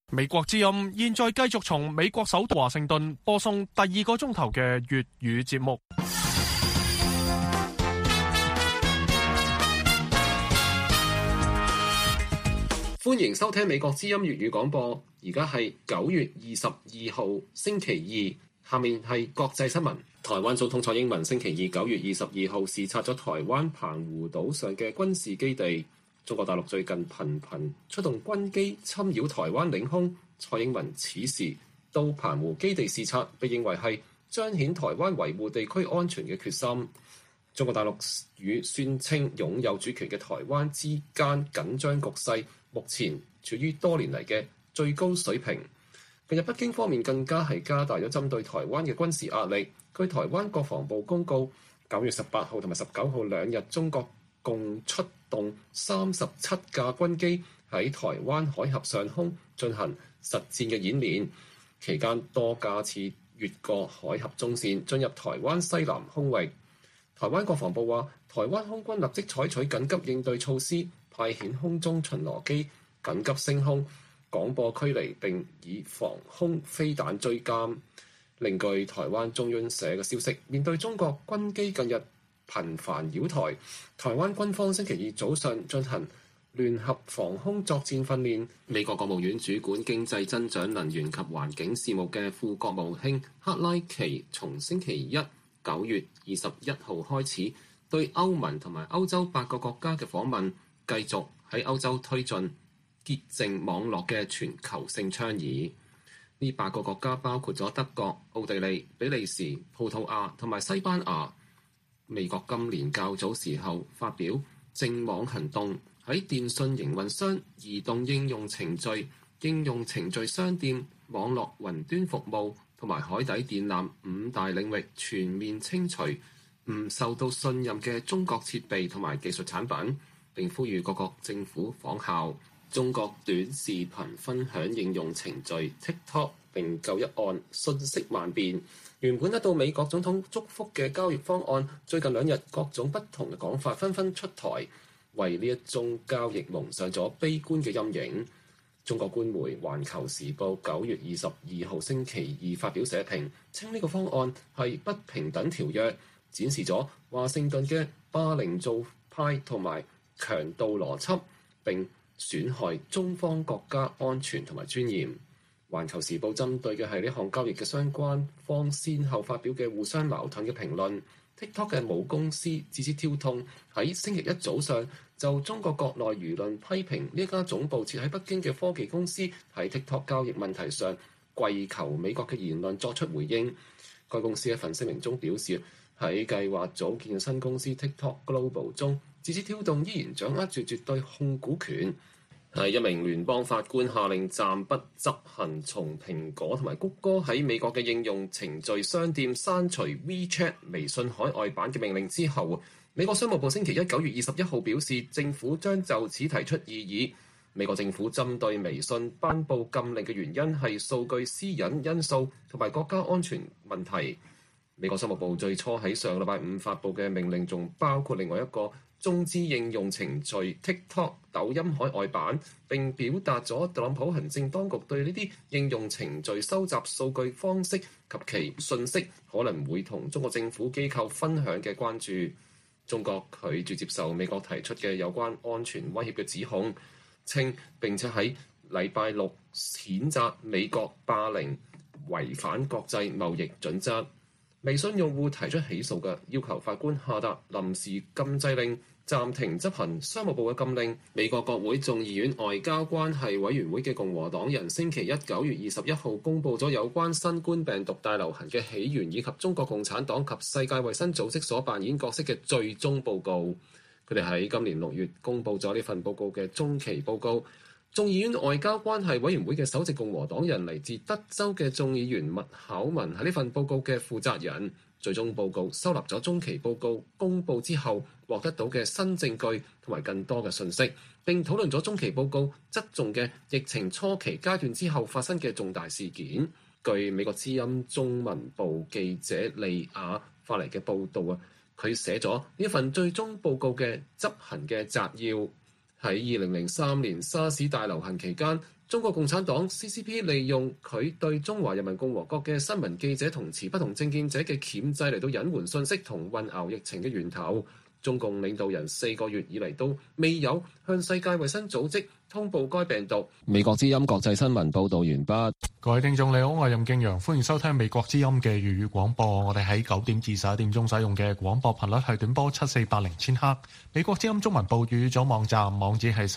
美國之音現在繼續從美國首都華盛頓播送第2個鐘頭嘅粵語節目。 歡迎收聽美國之音粵語廣播，而家係9月22號星期二，下面係國際新聞。台灣總統蔡英文星期二9月22號視察咗台灣澎湖島上嘅軍事基地。中國大陸最近頻頻出動軍機侵擾台灣領空，蔡英文此時到澎湖基地視察，被認為係彰顯台灣維護地區安全嘅決心。中國大陸與宣稱擁有主權嘅台灣之間緊張局勢目前處於多年嚟嘅最高水平。近日北京方面更加係加大咗針對台灣嘅軍事壓力。據台灣國防部公告，9月18號同埋19號兩日，中國共出動37架軍機喺台灣海峽上空進行實戰嘅演練，期間多架次越過海峽中線進入台灣西南空域。台灣國防部話，台灣空軍立即採取緊急應對措施，派遣空中巡邏機緊急升空廣播驅離，並以防空飛彈追監。另據台灣中央社嘅消息，面對中國軍機近日頻繁擾台，台灣軍方星期二早上進行聯合防空作戰訓練。美國國務院主管經濟增長、能源及環境事務嘅副國務卿克拉奇，從星期一9月21號開始對歐盟同埋歐洲8個國家嘅訪問，繼續喺歐洲推進潔淨網絡嘅全球性倡議。呢8個國家包括咗德國、奧地利、比利時、葡萄牙同埋西班牙。美國今年較早時候發表淨網行動，喺電信營運商、移動應用程序、應用程序商店、網絡雲端服務同埋海底電纜5大領域全面清除唔受到信任嘅中國設備同埋技術產品，並呼籲各國政府仿效。中國短視頻分享應用程序 TikTok 並購一案瞬息萬變，原本得到美國總統祝福嘅交易方案，最近2日各種不同嘅講法紛紛出台，為呢一宗交易蒙上咗悲觀嘅陰影。中國官媒《環球時報》9月22號星期二發表社評，稱呢個方案係不平等條約，展示咗華盛頓嘅霸凌做派同埋強盜邏輯，並損害中方國家安全同埋尊嚴。環球時報針對嘅係呢項交易嘅相關方先後發表嘅互相矛盾嘅評論。TikTok 嘅母公司字節跳動喺星期一早上就中國國內輿論批評呢家總部設喺北京嘅科技公司喺 TikTok 交易問題上跪求美國嘅言論作出回應。該公司一份聲明中表示，喺計劃組建嘅新公司 TikTok Global 中，字節跳動依然掌握住絕對控股權。係一名聯邦法官下令暫不執行從蘋果同埋谷歌喺美國嘅應用程序商店刪除 WeChat 微信海外版嘅命令之後，美國商務部星期一9月21號表示，政府將就此提出異議。美國政府針對微信頒布禁令嘅原因係數據私隱因素同埋國家安全問題。美國商務部最初喺上個禮拜5發布嘅命令仲包括另外一個中資應用程序 TikTok 抖音海外版，並表達咗特朗普行政當局對呢啲應用程序收集數據方式及其信息可能會同中國政府機構分享嘅關注。中國拒絕接受美國提出嘅有關安全威脅嘅指控，稱並且喺禮拜六譴責美國霸凌、違反國際貿易準則。微信用戶提出起訴嘅，要求法官下達臨時禁制令，暫停執行商務部嘅禁令。美國國會眾議院外交關係委員會嘅共和黨人星期一9月21號公佈咗有關新冠病毒大流行嘅起源以及中國共產黨及世界衛生組織所扮演角色嘅最終報告。佢哋喺今年6月公佈咗呢份報告嘅中期報告。眾議院外交關係委員會嘅首席共和黨人嚟自德州嘅眾議員麥考文係呢份報告嘅負責人。最終報告收納咗中期報告公佈之後獲得到嘅新證據同埋更多嘅信息，並討論咗中期報告側重嘅疫情初期階段之後發生嘅重大事件。據美國之音中文部記者利亞發嚟嘅報導啊，佢寫咗呢份最終報告嘅執行嘅摘要。 喺2003年沙士大流行期間，中國共產黨 CCP 利用佢對中華人民共和國嘅新聞記者同持不同政見者嘅箝制嚟到隱瞞信息同混淆疫情嘅源頭。中共領導人4個月以嚟都未有向世界衛生組織通報該病毒。美國之音國際新聞報導完畢。 各位聽眾你好，我係任敬陽，歡迎收聽美國之音嘅粵語廣播。我哋喺9點至11點鐘使用嘅廣播頻率係短波7480千赫。美國之音中文部粵語組網站網址係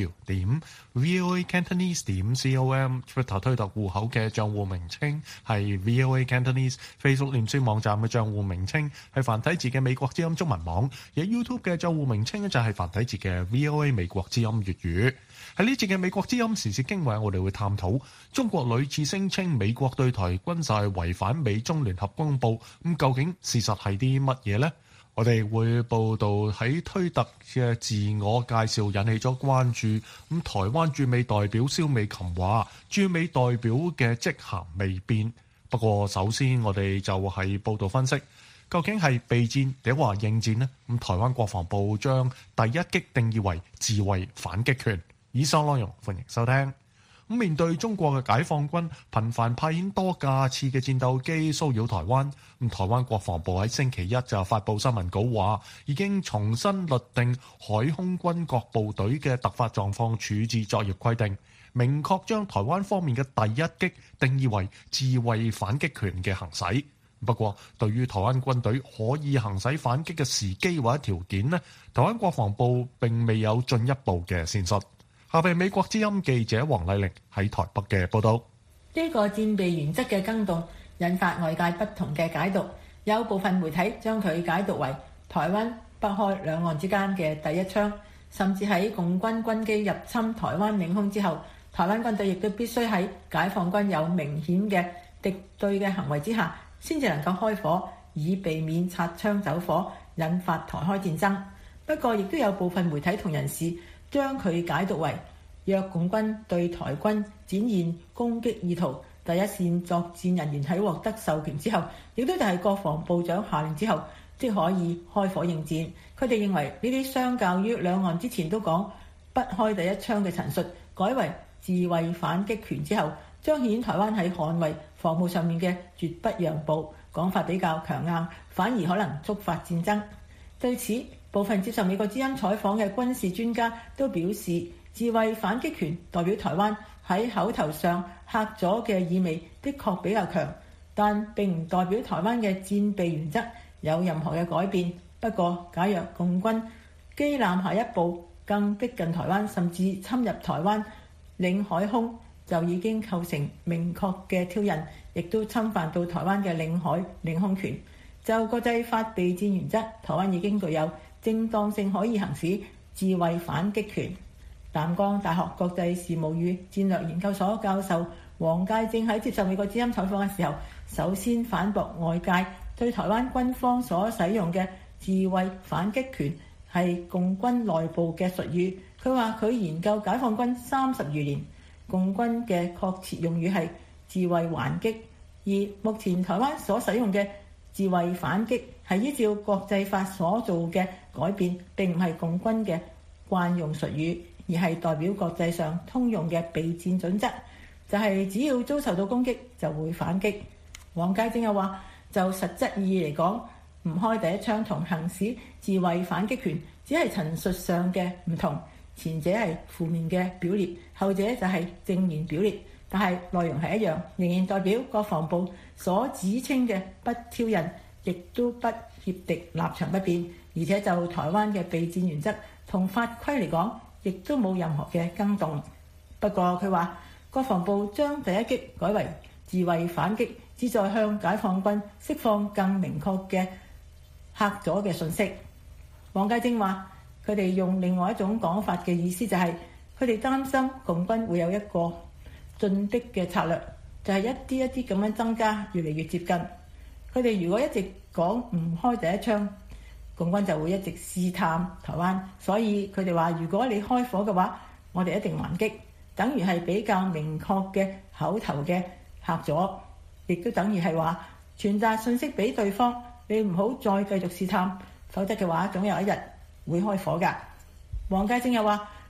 3w.voacantonese.com。Twitter 推特戶口嘅帳戶名稱係 VOA Cantonese。Facebook 臉書網站嘅帳戶名稱係繁體字嘅美國之音中文網。而 YouTube 嘅帳戶名稱就係繁體字嘅 VOA 美國之音粵語。喺呢節嘅美國之音時事經緯，我哋會探討中國屢次聲稱美國對台軍售係違反美中聯合公報，咁究竟事實係啲乜嘢呢？我哋會報道喺推特嘅自我介紹引起咗關注，咁台灣駐美代表蕭美琴話駐美代表嘅職銜未變。不過首先我哋就係報道分析，究竟係備戰定話應戰呢？咁台灣國防部將第一擊定義為自衛反擊權。以上內容歡迎收聽。咁面對中國嘅解放軍頻繁派遣多架次嘅戰鬥機騷擾台灣，咁台灣國防部喺星期一就發布新聞稿話，已經重新律定海空軍各部隊嘅突發狀況處置作業規定，明確將台灣方面嘅第一擊定義為自衛反擊權嘅行使。不過，對於台灣軍隊可以行使反擊嘅時機或者條件呢，台灣國防部並未有進一步嘅闡述。下邊美國之音記者黃麗玲喺台北嘅報道。 呢個戰備原則嘅更動引發外界不同嘅解讀，有部分媒體將佢解讀為台灣北開兩岸之間嘅第一槍，甚至喺共軍軍機入侵台灣領空之後，台灣軍隊亦都必須喺解放軍有明顯嘅敵對嘅行為之下，先至能夠開火，以避免擦槍走火，引發台海戰爭。不過，亦都有部分媒體同人士將佢解讀為，若共軍對台軍展現攻擊意圖，第一線作戰人員喺獲得授權之後，亦都就係國防部長下令之後，即可以開火應戰。佢哋認為呢啲相較於兩岸之前都講不開第一槍嘅陳述，改為自衛反擊權之後，彰顯台灣喺捍衛防務上面嘅絕不讓步，講法比較強硬，反而可能觸發戰爭。對此，部分接受美國之音採訪嘅軍事專家都表示，自衛反擊權代表台灣喺口頭上嚇阻嘅意味的確比較強，但並唔代表台灣嘅戰備原則有任何嘅改變。不過，假若共軍機艦下一步更逼近台灣，甚至侵入台灣領海空，就已經構成明確嘅挑釁，亦都侵犯到台灣嘅領海領空權。就國際法備戰原則，台灣已經具有正當性可以行使自衛反擊權。淡江大學國際事務與戰略研究所教授黃介正喺接受美國之音採訪嘅時候，首先反駁外界對台灣軍方所使用嘅自衛反擊權係共軍內部嘅術語。佢話佢研究解放軍30餘年，共軍嘅確切用語係自衛還擊，而目前台灣所使用嘅自衛反擊係依照國際法所做嘅改變，並唔係共軍嘅慣用術語，而係代表國際上通用嘅備戰準則，就係只要遭受到攻擊就會反擊。黃介正又話，就實質意義嚟講，唔開第一槍同行使自衛反擊權只係陳述上嘅唔同，前者係負面嘅表列，後者就係正面表列，但係內容係一樣，仍然代表國防部所指稱嘅不挑釁，亦都不協敵立場不變，而且就台灣嘅備戰原則同法規嚟講，亦都冇任何嘅更動。不過佢話，國防部將第一擊改為自衛反擊，旨在向解放軍釋放更明確嘅嚇阻嘅信息。黃介正話，佢哋用另外一種講法嘅意思就係，佢哋擔心共軍會有一個進逼嘅策略，就係一啲一啲咁樣增加，越嚟越接近。佢哋如果一直講唔開第一槍，共軍就會一直試探台灣，所以佢哋話，如果你開火嘅話，我哋一定還擊，等於係比較明確嘅口頭嘅嚇阻，亦都等於係話傳達信息俾對方，你唔好再繼續試探，否則嘅話總有一日會開火㗎。黃介正又話，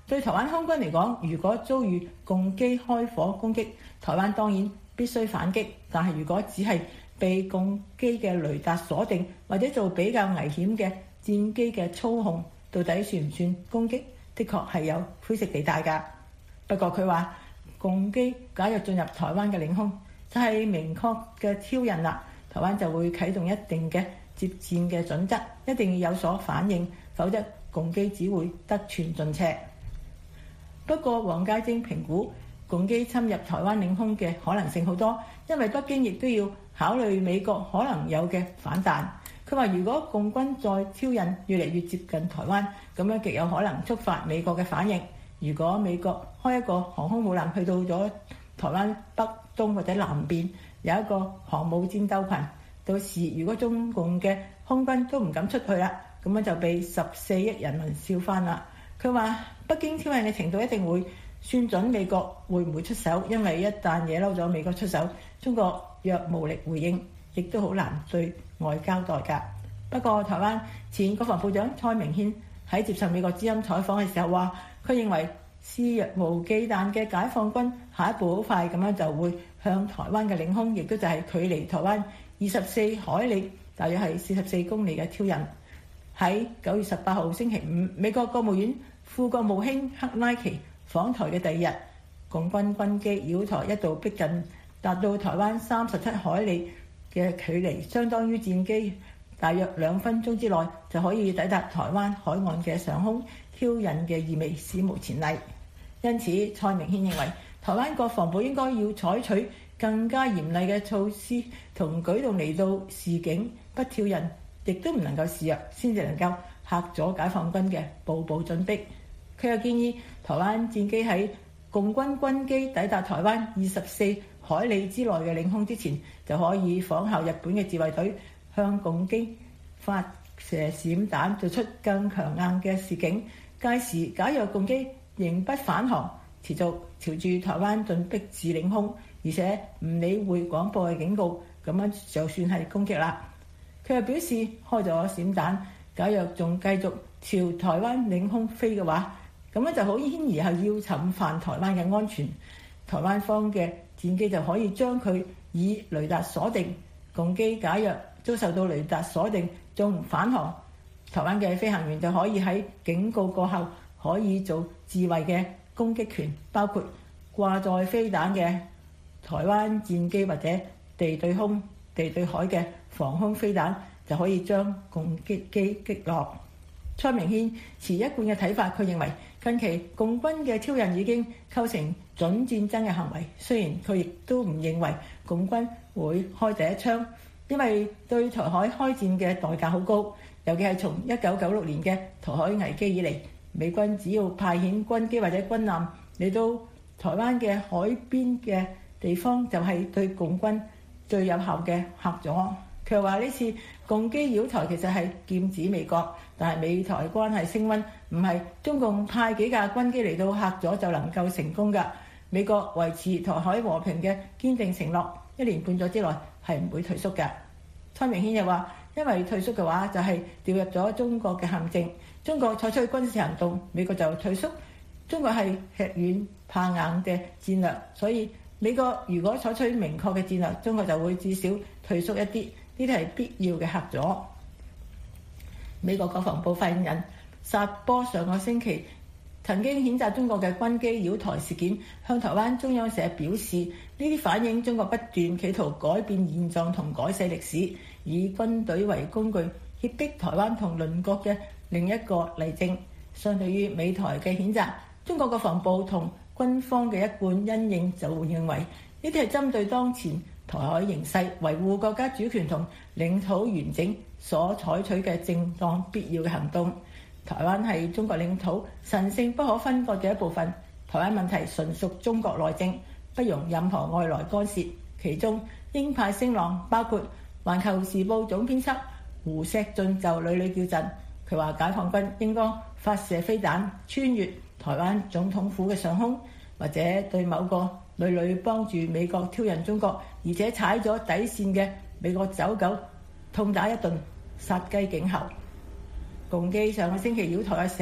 對台灣空軍嚟講，如果遭遇共機開火攻擊，台灣當然必須反擊。但係如果只係被共機嘅雷達鎖定，或者做比較危險嘅戰機嘅操控，到底算唔算攻擊？的確係有灰色地帶㗎。不過佢話，共機假若進入台灣嘅領空，就係明確嘅挑釁啦。台灣就會啟動一定嘅接戰嘅準則，一定要有所反應，否則共機只會得寸進尺。不過黃介正評估，共機侵入台灣領空嘅可能性好多，因為北京亦都要考慮美國可能有嘅反彈。佢話如果共軍再挑釁越嚟越接近台灣，咁樣極有可能觸發美國嘅反應。如果美國開一個航空母艦去到咗台灣北東或者南邊有一個航母戰鬥群，到時如果中共嘅空軍都唔敢出去啦，咁樣就被14億人民笑翻啦。佢話北京挑釁嘅程度一定會算準美國會唔會出手，因為一旦惹嬲咗美國出手，中國若無力回應，亦都好難對外交代㗎。不過台灣前國防部長蔡明憲喺接受美國之音採訪嘅時候話，佢認為肆若無忌憚嘅解放軍下一步好快咁樣就會向台灣嘅領空，亦都就係距離台灣24海里，大約係44公里嘅挑釁。喺9月18號星期五，美國國務院副國務卿克拉奇訪台嘅第二日，共軍軍機繞台一度逼近，達到台灣37海里嘅距離，相當於戰機大約2分鐘之內就可以抵達台灣海岸嘅上空，挑釁嘅意味史無前例。因此，蔡明憲認為台灣國防部應該要採取更加嚴厲嘅措施同舉動嚟到示警，不挑釁，亦都唔能夠示弱，先至能夠嚇阻解放軍嘅步步進逼。佢又建議台灣戰機喺共軍軍機抵達台灣24海里之內嘅領空之前，就可以仿效日本嘅自衛隊向共機發射閃彈，做出更強硬嘅示警。屆時假若共機仍不返航，持續朝住台灣進逼至領空，而且唔理會廣播嘅警告，咁樣就算係攻擊啦。佢又表示，開咗閃彈，假若仲繼續朝台灣領空飛嘅話，咁樣就好顯然係要侵犯台灣嘅安全。台灣方嘅戰機就可以將佢以雷達鎖定，共機假若遭受到雷達鎖定仲唔返航，台灣嘅飛行員就可以喺警告過後可以做自衛嘅攻擊權，包括掛載飛彈嘅台灣戰機或者地對空、地對海嘅防空飛彈就可以將共擊機擊落。蔡明憲持一貫嘅睇法，佢認為近期共軍嘅挑釁已經構成準戰爭嘅行為。雖然佢亦都唔認為共軍會開第一槍，因為對台海開戰嘅代價好高，尤其係從1996年嘅台海危機以嚟，美軍只要派遣軍機或者軍艦嚟到台灣嘅海邊嘅地方，就係對共軍最有效嘅嚇阻。佢話呢次共機擾台其實係劍指美國，但係美台關係升溫唔係中共派幾架軍機嚟到嚇阻就能夠成功㗎。美國維持台海和平嘅堅定承諾，1年半載之內係唔會退縮㗎。蔡明憲又話，因為退縮嘅話就係掉入咗中國嘅陷阱，中國採取軍事行動，美國就退縮。中國係吃軟怕硬嘅戰略，所以美國如果採取明確嘅戰略，中國就會至少退縮一啲。呢啲係必要嘅嚇阻。美國國防部發言人薩波上個星期曾經譴責中國嘅軍機擾台事件，向台灣中央社表示，呢啲反映中國不斷企圖改變現狀同改寫歷史，以軍隊為工具脅迫台灣同鄰國嘅另一個例證。相對於美台嘅譴責，中國國防部同軍方嘅一貫因應就會認為，呢啲係針對當前台海形勢、維護國家主權同領土完整所採取嘅正當必要嘅行動。台灣係中國領土神聖不可分割嘅一部分，台灣問題純屬中國內政，不容任何外來干涉。其中鷹派聲浪包括《環球時報》總編輯胡錫進就屢屢叫陣，佢話解放軍應該發射飛彈穿越台灣總統府嘅上空，或者對某個屢屢幫助美國挑釁中國，而且踩咗底線嘅美國走狗痛打一頓，殺雞儆猴。共機上個星期擾台嘅時候，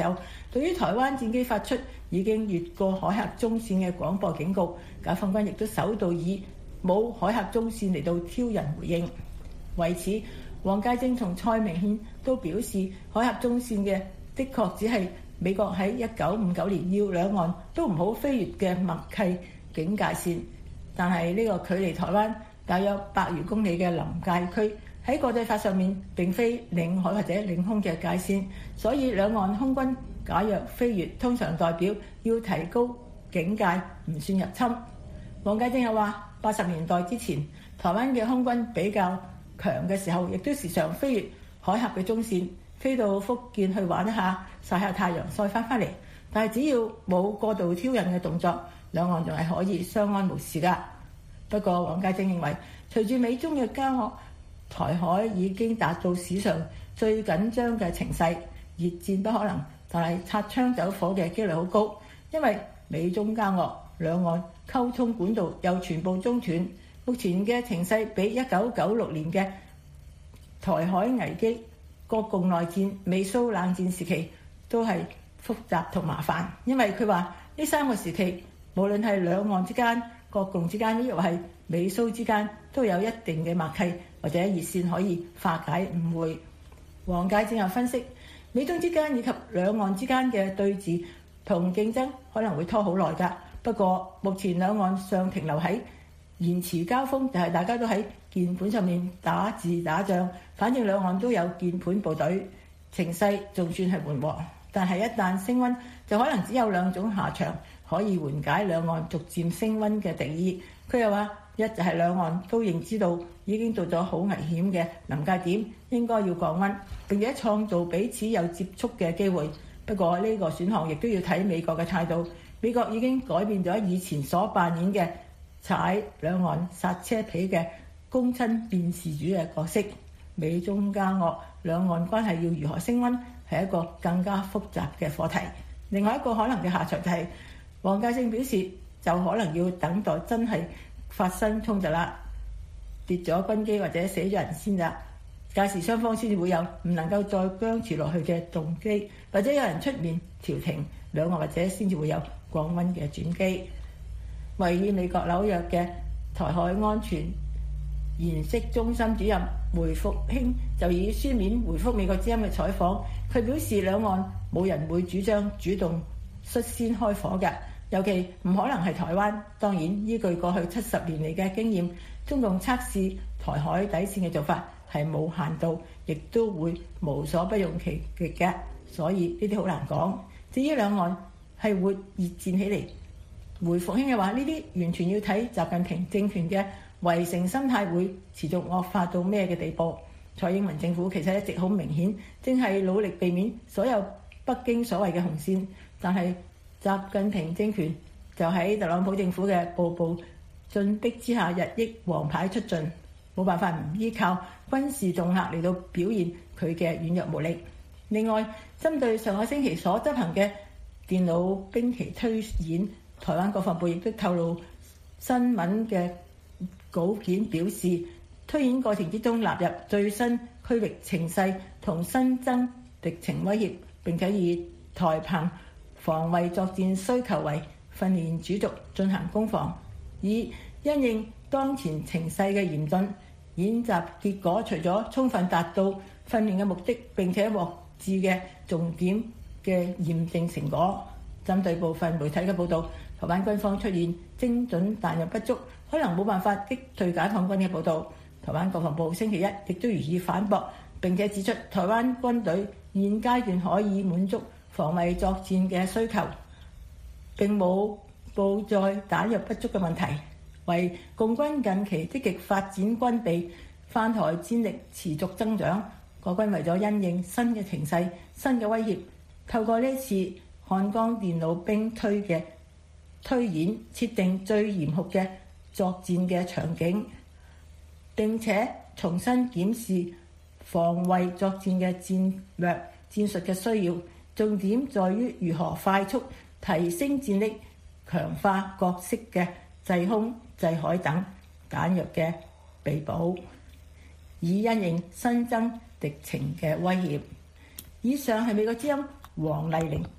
對於台灣戰機發出已經越過海峽中線嘅廣播警告，解放軍亦都首度以冇海峽中線嚟到挑釁回應。為此，黃介正同蔡明憲都表示，海峽中線嘅的確只係美國喺1959年要兩岸都唔好飛越嘅默契警戒線，但係呢個距離台灣大約100餘公里嘅臨界區，喺國際法上面並非領海或者領空嘅界線，所以兩岸空軍假若飛越，通常代表要提高警戒，唔算入侵。黃介正又話，80年代之前，台灣嘅空軍比較強嘅時候，亦都時常飛越海峽嘅中線，飛到福建去玩一下，曬下太陽，再翻返嚟。但係只要冇過度挑釁嘅動作，兩岸仲係可以相安無事㗎。不過黃介正認為，隨住美中嘅交惡，台海已經達到史上最緊張嘅情勢，熱戰不可能，但係擦槍走火嘅機率好高，因為美中交惡，兩岸溝通管道又全部中斷。目前嘅情勢比1996年嘅台海危機、國共內戰、美蘇冷戰時期都係複雜同麻煩，因為佢話呢3個時期，無論係兩岸之間、國共之間，亦或係美蘇之間，都有一定嘅默契或者熱線可以化解誤會。黃介正又分析，美中之間以及兩岸之間嘅對峙同競爭可能會拖好耐㗎。不過目前兩岸尚停留喺言辭交鋒，就係大家都喺鍵盤上面打字打仗，反正兩岸都有鍵盤部隊，情勢仲算係緩和。但係一旦升溫，就可能只有2種下場可以緩解兩岸逐漸升溫嘅敵意。佢又話，一就係兩岸都認知到已經到咗好危險嘅臨界點，應該要降溫，並且創造彼此有接觸嘅機會。不過呢個選項亦都要睇美國嘅態度。美國已經改變咗以前所扮演嘅踩兩岸剎車皮嘅公親變事主嘅角色。美中交惡，兩岸關係要如何升溫，係一個更加複雜嘅課題。另外一個可能嘅下場就係，黃介正表示，就可能要等待真係發生衝突啦，跌咗軍機或者死咗人先啦，屆時雙方先至會有唔能夠再僵持落去嘅動機，或者有人出面調停兩岸，或者先至會有降溫嘅轉機。位於美國紐約嘅台海安全研析中心主任梅復興就以書面回覆美國之音嘅採訪，佢表示兩岸冇人會主張主動率先開火嘅，尤其唔可能係台灣。當然，依據過去70年嚟嘅經驗，中共測試台海底線嘅做法係冇限度，亦都會無所不用其極嘅，所以呢啲好難講。至於兩岸係會熱戰起嚟，梅復興嘅話，呢啲完全要睇習近平政權嘅圍城心態會持續惡化到咩嘅地步。蔡英文政府其實一直好明顯，正係努力避免所有北京所謂嘅紅線，但係習近平政權就喺特朗普政府嘅步步進逼之下，日益黃牌出盡，冇辦法唔依靠軍事恫嚇嚟到表現佢嘅軟弱無力。另外，針對上個星期所執行嘅電腦兵棋推演，台灣國防部亦都透露新聞嘅稿件表示，推演過程之中納入最新區域情勢同新增敵情威脅，並且以台澎防衛作戰需求為訓練主軸進行攻防，以因應當前情勢嘅嚴峻。演習結果除咗充分達到訓練嘅目的，並且獲致嘅重點嘅驗證成果。針對部分媒體嘅報導，台灣軍方出現精準彈藥不足，可能冇辦法擊退解放軍嘅報導。台灣國防部星期一亦都予以反駁，並且指出台灣軍隊現階段可以滿足防衛作戰嘅需求，並冇報載彈藥不足嘅問題。為共軍近期積極發展軍備，犯台戰力持續增長。國軍為咗因應新嘅情勢、新嘅威脅，透過呢次漢江電腦兵推嘅推演，設定最嚴酷嘅作戰嘅場景，並且重新檢視防衛作戰嘅戰略戰術嘅需要。重點在於如何快速提升戰力，強化各式嘅制空、制海等彈藥嘅備補，以因應新增敵情嘅威脅。以上係美國之音黃麗玲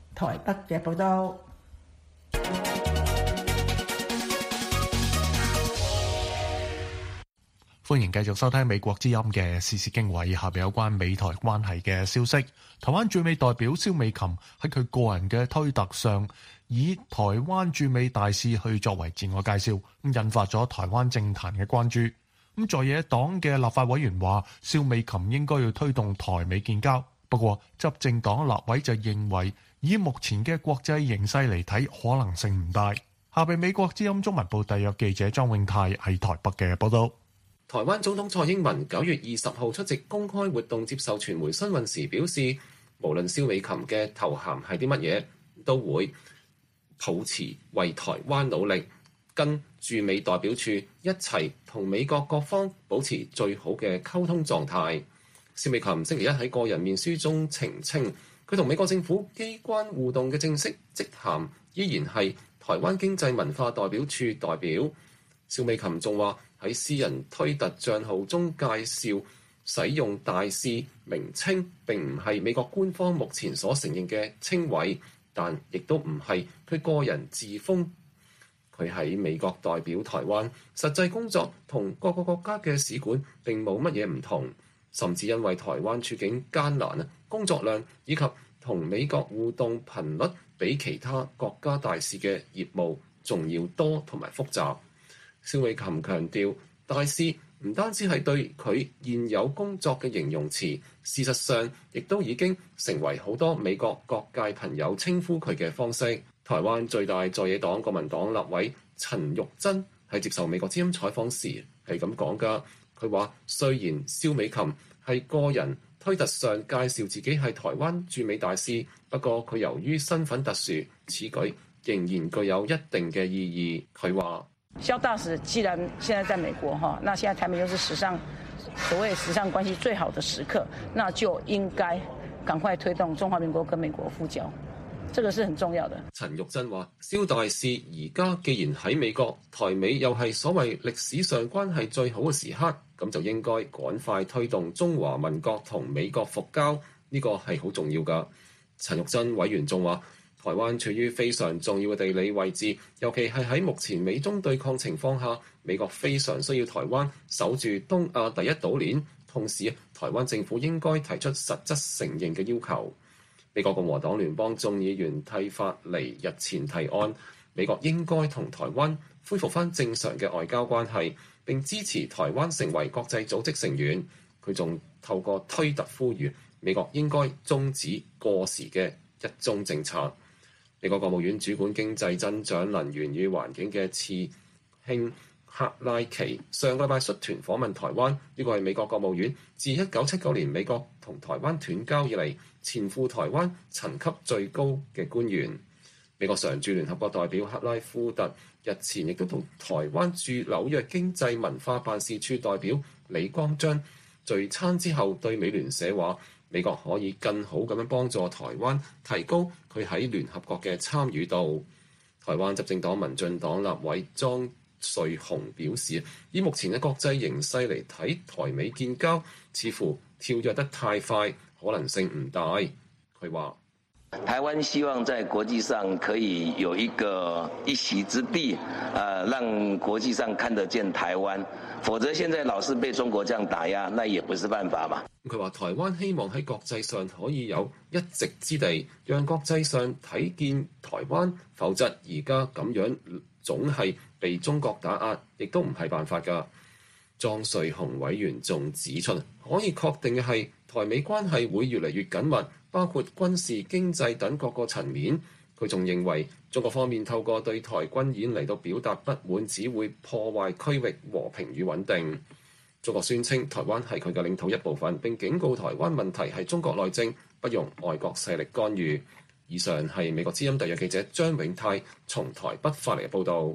台北嘅報道。 歡迎繼續收聽美國之音嘅時事經緯，下邊有關美台關係嘅消息。台灣駐美代表蕭美琴喺佢個人嘅推特上，以台灣駐美大使去作為自我介紹，咁引發咗台灣政壇嘅關注。咁在野黨嘅立法委員話，蕭美琴應該要推動台美建交。不過執政黨立委就認為，以目前嘅國際形勢嚟睇，可能性唔大。下邊美國之音中文部特約記者莊永泰喺台北嘅報道。 台灣總統蔡英文9月20號出席公開活動接受傳媒詢問時表示，無論蕭美琴嘅頭銜係啲乜嘢，都會抱持為台灣努力，跟駐美代表處一齊同美國各方保持最好嘅溝通狀態。蕭美琴星期一喺個人面書中澄清，佢同美國政府機關互動嘅正式職銜依然係台灣經濟文化代表處代表。蕭美琴仲話，喺私人推特帳號中介紹使用大使名稱並唔係美國官方目前所承認嘅稱謂，但亦都唔係佢個人自封。佢喺美國代表台灣，實際工作同各個國家嘅使館並冇乜嘢唔同，甚至因為台灣處境艱難，工作量以及同美國互動頻率比其他國家大使嘅業務仲要多同埋複雜。蕭美琴強調，大使唔單止係對佢現有工作嘅形容詞，事實上亦都已經成為好多美國各界朋友稱呼佢嘅方式。台灣最大在野黨國民黨立委陳玉珍喺接受美國之音採訪時係咁講㗎，佢話雖然蕭美琴係個人推特上介紹自己係台灣駐美大使，不過佢由於身份特殊，此舉仍然具有一定嘅意義。佢話， 蕭大使既然現在在美國哈，那現在台美又是所謂史上關係最好的時刻，那就應該趕快推動中華民國跟美國復交，這個是很重要的。 陳玉珍話，蕭大使而家既然喺美國，台美又係所謂歷史上關係最好嘅時刻，咁就應該趕快推動中華民國同美國復交，呢個係好重要㗎。陳玉珍委員仲話，台灣處於非常重要嘅地理位置，尤其係喺目前美中對抗情況下，美國非常需要台灣守住東亞第一島鏈。同時，台灣政府應該提出實質承認嘅要求。美國共和黨聯邦眾議員蒂法尼日前提案，美國應該同台灣恢復返正常嘅外交關係，並支持台灣成為國際組織成員。佢仲透過推特呼籲美國應該終止過時嘅一中政策。美國國務院主管經濟增長、能源與環境嘅次卿克拉奇上個禮拜率團訪問台灣，呢個係美國國務院自1979年美國同台灣斷交以嚟前赴台灣層級最高嘅官員。美國常駐聯合國代表克拉夫特日前亦都同台灣駐紐約經濟文化辦事處代表李光章聚餐之後，對美聯社話，美國可以更好咁樣幫助台灣提高佢喺聯合國嘅參與度。台灣執政黨民進黨立委莊瑞雄表示，以目前嘅國際形勢嚟睇，台美建交似乎跳躍得太快，可能性唔大。佢話， 台灣希望在國際上可以有一席之地，讓國際上看得見台灣，否則現在老是被中國這樣打壓，那也不是辦法嘛。 佢話台灣希望喺國際上可以有一席之地，讓國際上睇見台灣，否則而家咁樣總係被中國打壓，亦都唔係辦法㗎。莊瑞雄委員仲指出，可以確定嘅係台美關係會越嚟越緊密，包括軍事、經濟等各個層面。佢仲認為中國方面透過對台軍演嚟到表達不滿，只會破壞區域和平與穩定。中國宣稱台灣係佢嘅領土一部分，並警告台灣問題係中國內政，不容外國勢力干預。以上係美國之音特約記者張永泰從台北發嚟嘅報導。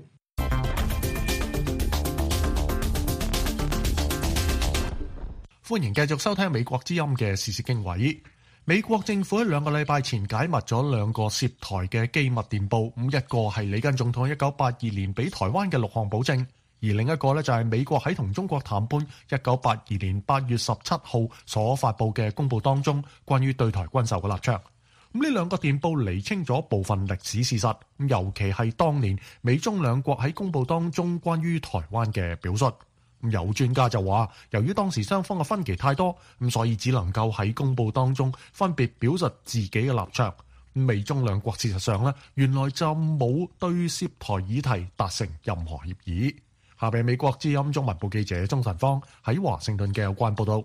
歡迎繼續收聽美國之音嘅時事經緯。美國政府喺2個禮拜前解密咗2個涉台嘅機密電報，一個係里根總統1982年俾台灣嘅6項保證，而另一個就係美國喺同中國談判1982年8月17號所發布嘅公報當中關於對台軍售嘅立場。 呢兩個電報釐清咗部分歷史事實，尤其係當年美中兩國喺公報當中關於台灣嘅表述。有專家就話，由於當時雙方嘅分歧太多，所以只能夠喺公報當中分別表述自己嘅立場。美中兩國事實上呢，原來就冇對涉台議題達成任何協議。下邊美國之音中文部記者鍾晨芳喺華盛頓嘅有關報導。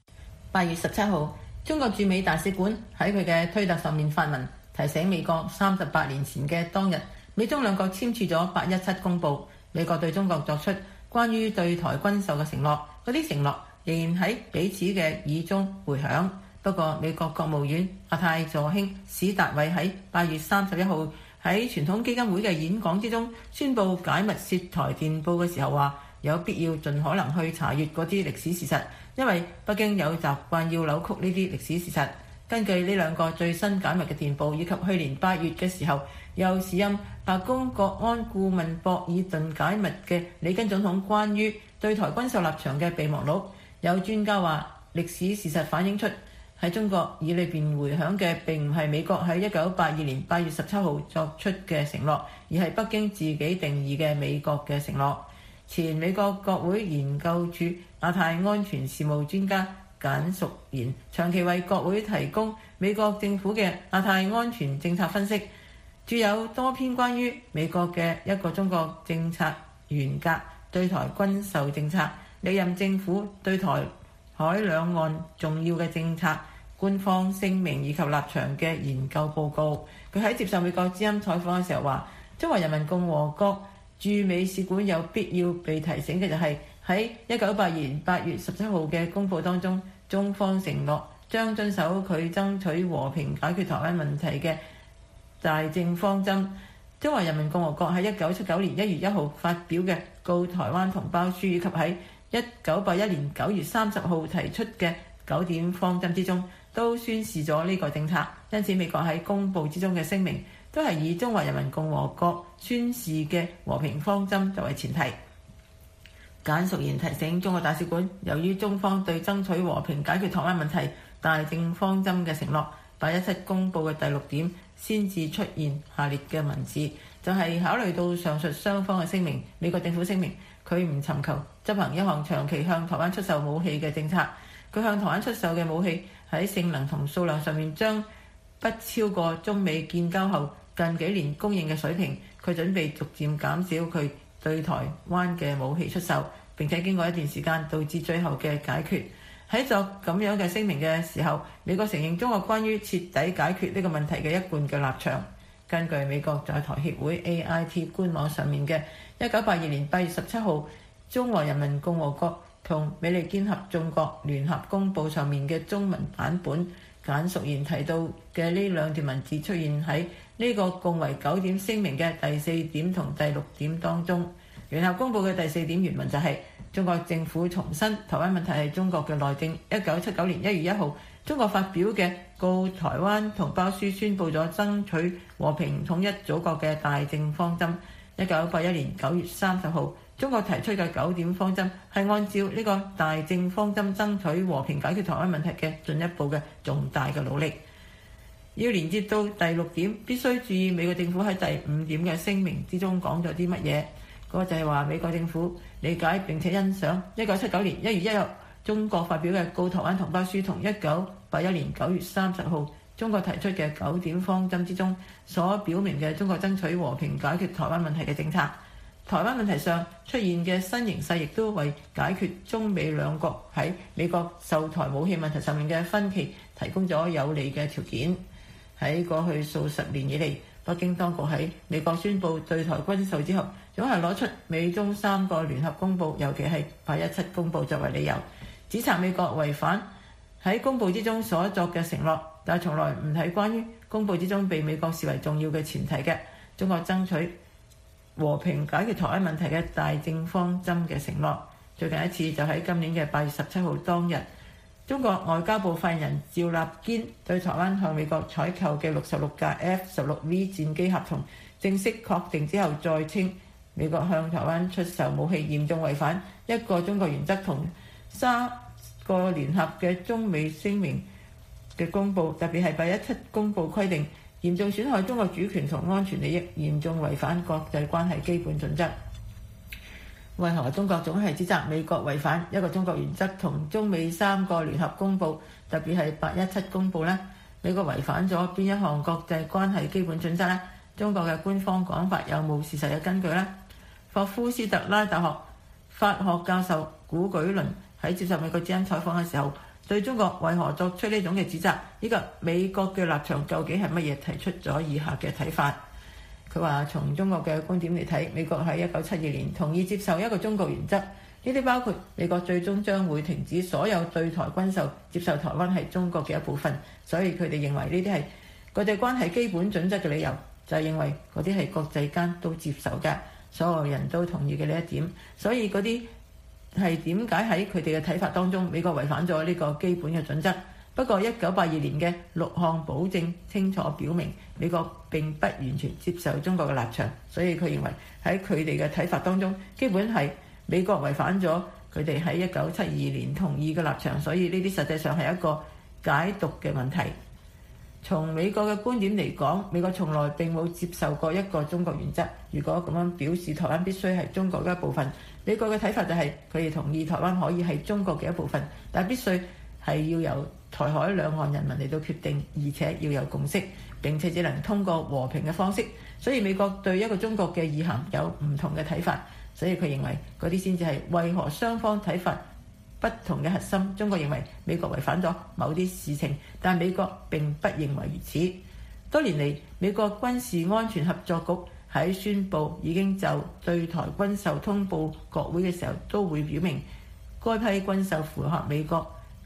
8月17號，中國駐美大使館喺佢嘅推特上面發文，提醒美國38年前嘅當日，美中兩國簽署咗817公報，美國對中國作出關於對台軍售嘅承諾，嗰啲承諾仍然喺彼此嘅耳中迴響。不過，美國國務院亞太助卿史達偉喺8月31號喺傳統基金會嘅演講之中宣布解密涉台電報嘅時候話，有必要盡可能去查閱嗰啲歷史事實，因為北京有習慣要扭曲呢啲歷史事實。根據呢兩個最新解密嘅電報，以及去年8月嘅時候由時任白宮國安顧問博爾頓解密嘅里根總統關於對台軍售立場嘅備忘錄，有專家話歷史事實反映出喺中國耳裏邊迴響嘅並唔係美國喺1982年8月17號作出嘅承諾，而係北京自己定義嘅美國嘅承諾。前美國國會研究處亞太安全事務專家簡淑賢長期為國會提供美國政府嘅亞太安全政策分析，著有多篇關於美國嘅一個中國政策原則、對台軍售政策、歷任政府對台海兩岸重要嘅政策、官方聲明以及立場嘅研究報告。佢喺接受美國之音採訪嘅時候話，中華人民共和國駐美使館有必要被提醒嘅就係喺1982年8月17號嘅公報當中，中方承諾將遵守佢爭取和平解決台灣問題嘅大政方針。中華人民共和國喺1979年1月1號發表嘅告台灣同胞書，以及喺1981年9月30號提出嘅9點方針之中，都宣示咗呢個政策。因此美國喺公報之中嘅聲明都係以中華人民共和國宣示嘅和平方針作為前提。簡淑賢提醒中國大使館，由於中方對爭取和平解決台灣問題大政方針嘅承諾，817公報嘅第6點先至出現下列嘅文字，就係考慮到上述雙方嘅聲明，美國政府聲明佢唔尋求執行一項長期向台灣出售武器嘅政策，佢向台灣出售嘅武器喺性能同數量上面將不超過中美建交後近幾年供應嘅水平，佢準備逐漸減少佢對台灣嘅武器出售，並且經過一段時間導致最後嘅解決。喺作咁樣嘅聲明嘅時候，美國承認中國關於徹底解決呢個問題嘅一貫嘅立場。根據美國在台協會 AIT 官網上面嘅1982年8月17號中華人民共和國同美利堅合眾國聯合公報上面嘅中文版本，簡淑賢提到嘅呢兩段文字出現喺呢個共為9點聲明嘅第4點同第6點當中。聯合公報嘅第4點原文就係、中國政府重申台灣問題係中國嘅內政。1979年1月1號，中國發表嘅告台灣同胞書宣布咗爭取和平統一祖國嘅大政方針。1981年9月30號，中國提出嘅9點方針係按照呢個大政方針爭取和平解決台灣問題嘅進一步嘅重大嘅努力。要連接到第6點，必須注意美國政府喺第5點嘅聲明之中講咗啲乜嘢。嗰個就係話美國政府理解並且欣賞1979年1月1日中國發表嘅告台灣同胞書同1981年9月30號中國提出嘅9點方針之中所表明嘅中國爭取和平解決台灣問題嘅政策。台灣問題上出現嘅新形勢，亦都為解決中美兩國喺美國售台武器問題上面嘅分歧提供咗有利嘅條件。喺過去數十年以嚟，北京當局喺美國宣布對台軍售之後，總係攞出美中3個聯合公報，尤其係817公報作為理由，指責美國違反喺公報之中所作嘅承諾，但係從來唔睇關於公報之中被美國視為重要嘅前提嘅中國爭取和平解決台灣問題嘅大政方針嘅承諾。最近一次就喺今年嘅8月17號當日，中國外交部發言人趙立堅對台灣向美國採購嘅66架 F-16V 戰機合同正式確定之後，再稱美國向台灣出售武器嚴重違反一個中國原則同3個聯合嘅中美聲明嘅公佈，特別係817公佈規定，嚴重損害中國主權同安全利益，嚴重違反國際關係基本準則。為何中國總係指責美國違反一個中國原則同中美3個聯合公佈，特別係817公佈呢？美國違反咗邊一項國際關係基本準則呢？中國嘅官方講法有冇事實嘅根據呢？霍夫斯特拉大學法學教授古舉倫喺接受美國之音採訪嘅時候，對中國為何作出呢種嘅指責，以及美國嘅立場究竟係乜嘢，提出咗以下嘅睇法。佢話：從中國嘅觀點嚟睇，美國喺1972年同意接受一個中國原則，呢啲包括美國最終將會停止所有對台軍售，接受台灣係中國嘅一部分。所以佢哋認為呢啲係國際關係基本準則嘅理由，就係認為嗰啲係國際間都接受嘅，所有人都同意嘅呢一點。所以嗰啲係點解喺佢哋嘅睇法當中，美國違反咗呢個基本嘅準則。不過1982年嘅6項保證清楚表明，美國並不完全接受中國嘅立場，所以佢認為喺佢哋嘅睇法當中，基本係美國違反咗佢哋喺1972年同意嘅立場，所以呢啲實際上係一個解讀嘅問題。從美國嘅觀點嚟講，美國從來並冇接受過一個中國原則。如果咁樣表示台灣必須係中國嘅一部分，美國嘅睇法就係佢哋同意台灣可以係中國嘅一部分，但必須係要由台海兩岸人民嚟到決定，而且要有共識，並且只能通過和平嘅方式。所以美國對一個中國嘅意涵有唔同嘅睇法，所以佢認為嗰啲先至係為何雙方睇法不同嘅核心。中國認為美國違反咗某啲事情，但美國並不認為如此。多年嚟，美國軍事安全合作局喺宣布已經就對台軍售通報國會嘅時候，都會表明該批軍售符合美國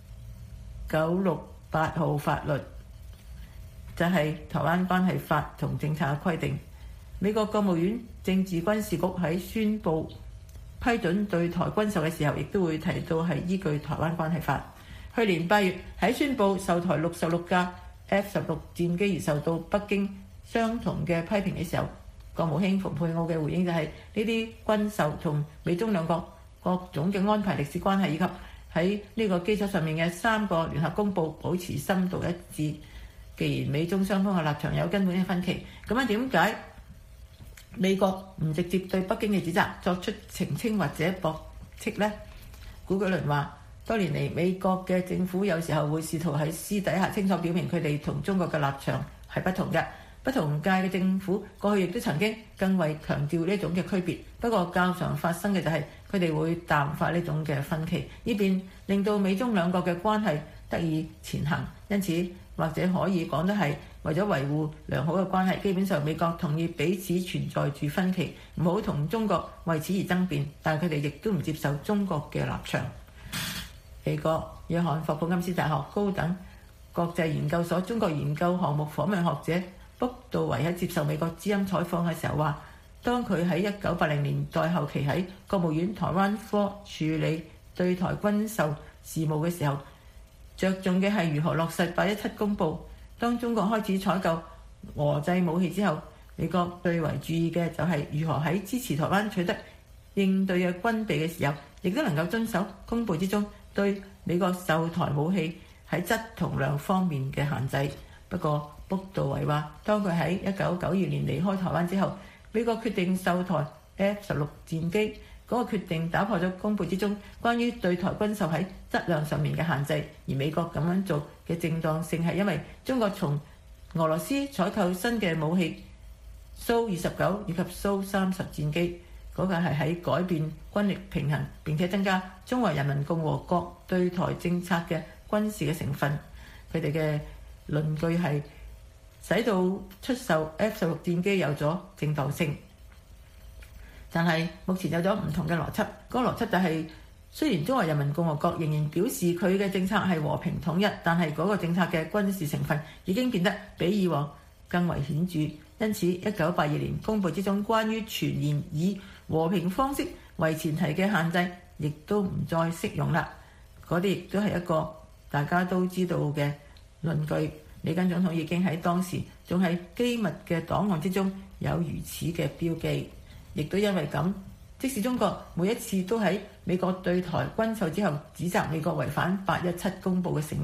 968號法律，就係台灣關係法同政策嘅規定。美國國務院政治軍事局喺宣布批准對台軍售嘅時候，亦都會提到係依據台灣關係法。去年8月喺宣布售台66架 F-16戰機而受到北京相同嘅批評嘅時候，國務卿蓬佩奧嘅回應就係呢啲軍售同美中兩國各種嘅安排歷史關係，以及喺呢個基礎上面嘅3個聯合公報保持深度一致。既然美中雙方嘅立場有根本嘅分歧，咁樣點解美國唔直接對北京嘅指責作出澄清或者駁斥呢？古舉倫話：多年嚟，美國嘅政府有時候會試圖喺私底下清楚表明佢哋同中國嘅立場係不同嘅。不同屆嘅政府過去亦都曾經更為強調呢種嘅區別。不過較常發生嘅就係佢哋會淡化呢種嘅分歧，以便令到美中兩國嘅關係得以前行。因此，或者可以講得係為咗維護良好嘅關係，基本上美國同意彼此存在住分歧，唔好同中國為此而爭辯，但係佢哋亦都唔接受中國嘅立場。美國約翰霍普金斯大學高等國際研究所中國研究項目訪問學者卜道維喺接受美國之音採訪嘅時候話，當佢喺1980年代後期喺國務院台灣科處理對台軍售事務嘅時候，着重嘅係如何落實817公報。當中國開始採購俄製武器之後，美國最為注意嘅就係如何喺支持台灣取得應對嘅軍備嘅時候，亦都能夠遵守公報之中對美國售台武器喺質同量方面嘅限制。不過卜道維話，當佢喺1992年離開台灣之後，美國決定售台 F-16戰機，嗰個決定打破咗公報之中關於對台軍售喺質量上面嘅限制。而美國咁樣做嘅正當性係因為中國從俄羅斯採購新嘅武器蘇29以及蘇30戰機，嗰個係喺改變軍力平衡並且增加中華人民共和國對台政策嘅軍事嘅成分。佢哋嘅論據係使到出售 F-16戰機有咗正當性，但係目前有咗唔同嘅邏輯。嗰個邏輯就係，雖然中華人民共和國仍然表示佢嘅政策係和平統一，但係嗰個政策嘅軍事成分已經變得比以往更為顯著。因此1982年公報之中關於全然以和平方式為前提嘅限制亦都唔再適用啦。嗰啲亦都係一個大家都知道嘅論據。里根總統已經喺當時仲係機密嘅檔案之中有如此嘅標記，亦都因為咁，即使中國每一次都喺美國對台軍售之後指責美國違反817公報嘅承諾，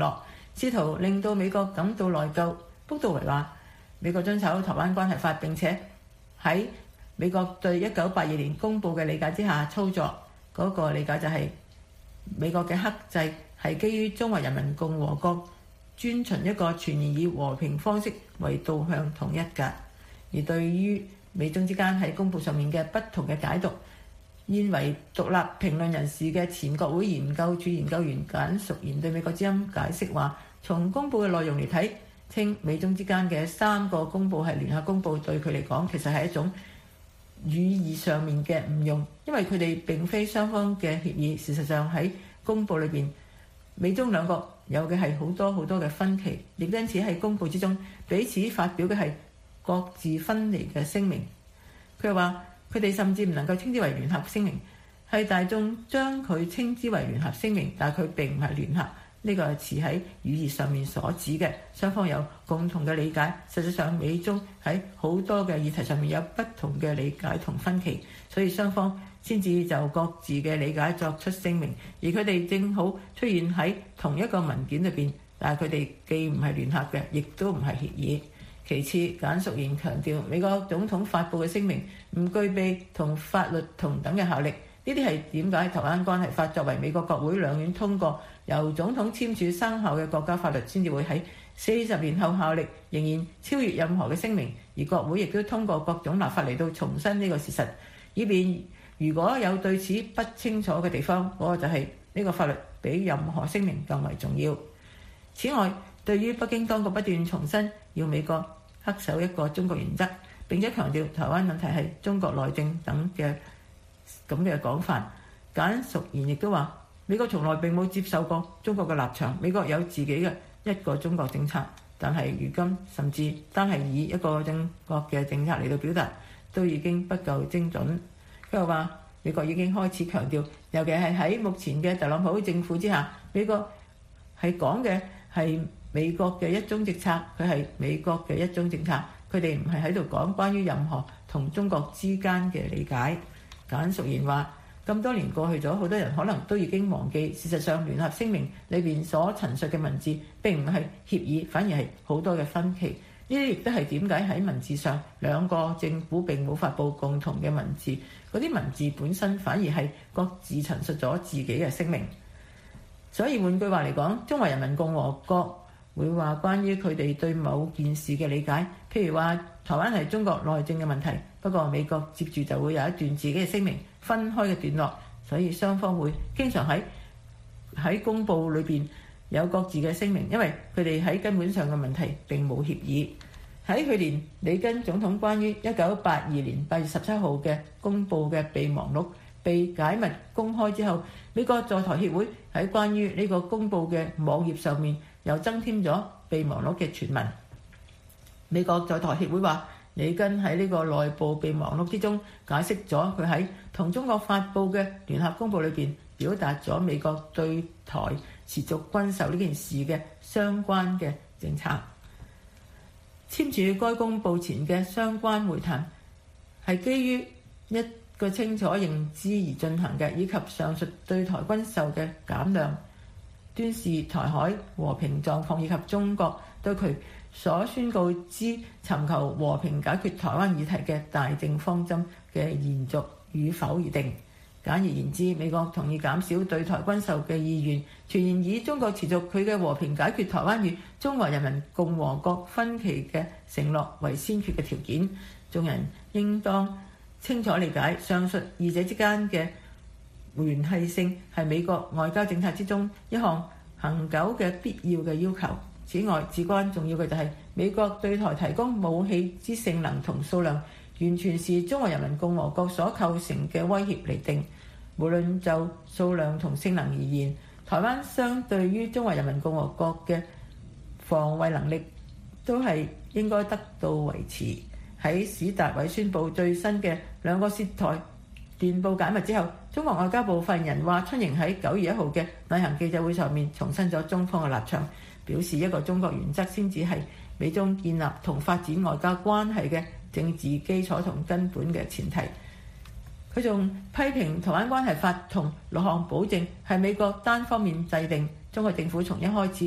試圖令到美國感到內疚。卜道維話：美國遵守台灣關係法，並且喺美國對1982年公佈嘅理解之下操作。嗰個理解就係美國嘅克制係基於中華人民共和國遵循一個全然以和平方式為導向統一嘅。而對於美中之間喺公佈上面嘅不同嘅解讀，現為獨立評論人士嘅前國會研究處研究員簡淑賢對美國之音解釋話：從公佈嘅內容嚟睇，稱美中之間嘅3個公佈係聯合公佈，對佢嚟講其實係一種語義上面嘅誤用，因為佢哋並非雙方嘅協議。事實上喺公佈裏邊，美中兩國有嘅係好多好多嘅分歧，亦因此喺公佈之中彼此發表嘅係各自分離嘅聲明。佢又話：佢哋甚至唔能夠稱之為聯合聲明，係大眾將佢稱之為聯合聲明，但係佢並唔係聯合。呢個係詞喺語義上面所指嘅，雙方有共同嘅理解。實際上，美中喺好多嘅議題上面有不同嘅理解同分歧，所以雙方先至就各自嘅理解作出聲明。而佢哋正好出現喺同一個文件裏邊，但係佢哋既唔係聯合嘅，亦都唔係協議。其次，簡淑賢強調，美國總統發布嘅聲明唔具備同法律同等嘅效力。呢啲係點解台灣關係法作為美國國會兩院通過，由總統簽署生效嘅國家法律，先至會喺40年後效力，仍然超越任何嘅聲明。而國會亦都通過各種立法嚟到重申呢個事實，以便如果有對此不清楚嘅地方，嗰個就係呢個法律比任何聲明更為重要。此外，對於北京當局不斷重申要美國恪守一個中國原則，並且強調台灣問題係中國內政等嘅咁嘅講法，簡淑賢亦都話：美國從來並冇接受過中國嘅立場，美國有自己嘅一個中國政策，但係如今甚至單係以一個中國嘅政策嚟到表達，都已經不夠精準。佢又話：美國已經開始強調，尤其係喺目前嘅特朗普政府之下，美國係講嘅係美國嘅一中政策，佢係美國嘅一中政策，佢哋唔係喺度講關於任何同中國之間嘅理解。簡淑賢話：咁多年過去咗，好多人可能都已經忘記，事實上聯合聲明裏邊所陳述嘅文字並唔係協議，反而係好多嘅分歧。呢啲亦都係點解喺文字上兩個政府並冇發布共同嘅文字，嗰啲文字本身反而係各自陳述咗自己嘅聲明。所以換句話嚟講，中華人民共和國會話關於佢哋對某件事嘅理解，譬如話台灣係中國內政嘅問題，不過美國接住就會有一段自己嘅聲明分開嘅段落，所以雙方會經常喺公佈裏邊有各自嘅聲明，因為佢哋喺根本上嘅問題並冇協議。喺去年里根總統關於1982年8月17號嘅公佈嘅備忘錄被解密公開之後，美國在台協會喺關於呢個公佈嘅網頁上面又增添咗備忘錄嘅全文。美國在台協會話，里根喺呢個內部備忘錄之中解釋咗佢喺同中國發布嘅聯合公佈裏邊表達咗美國對台持續軍售呢件事嘅相關嘅政策。簽署該公佈前嘅相關會談係基於一個清楚認知而進行嘅，以及上述對台軍售嘅減量，端視台海和平狀況以及中國對佢所宣告之尋求和平解決台灣議題嘅大政方針嘅延續與否而定。簡而言之，美國同意減少對台軍售嘅意願，全然以中國持續佢嘅和平解決台灣與中華人民共和國分歧嘅承諾為先決嘅條件。眾人應當清楚理解上述二者之間嘅聯繫性係美國外交政策之中一項恆久嘅必要嘅要求。此外，至關重要嘅就係美國對台提供武器之性能同數量，完全是中華人民共和國所構成嘅威脅嚟定。無論就數量同性能而言，台灣相對於中華人民共和國嘅防衛能力都係應該得到維持。喺史達偉宣布最新嘅兩個涉台電報解密之後，中國外交部發言人華春瑩喺9月1號嘅例行記者會上面重申咗中方嘅立場，表示一個中國原則先至係美中建立同發展外交關係嘅政治基礎同根本嘅前提。佢仲批評台灣關係法同6項保證係美國單方面制定，中國政府從一開始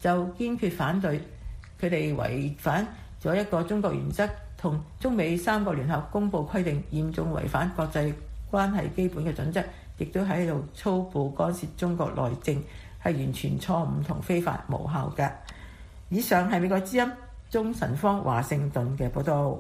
就堅決反對佢哋違反咗一個中國原則同中美3個聯合公佈規定，嚴重違反國際關係基本嘅準則，亦都喺度粗暴干涉中國內政，係完全錯誤同非法無效嘅。以上係美國之音鐘晨芳華盛頓嘅報導。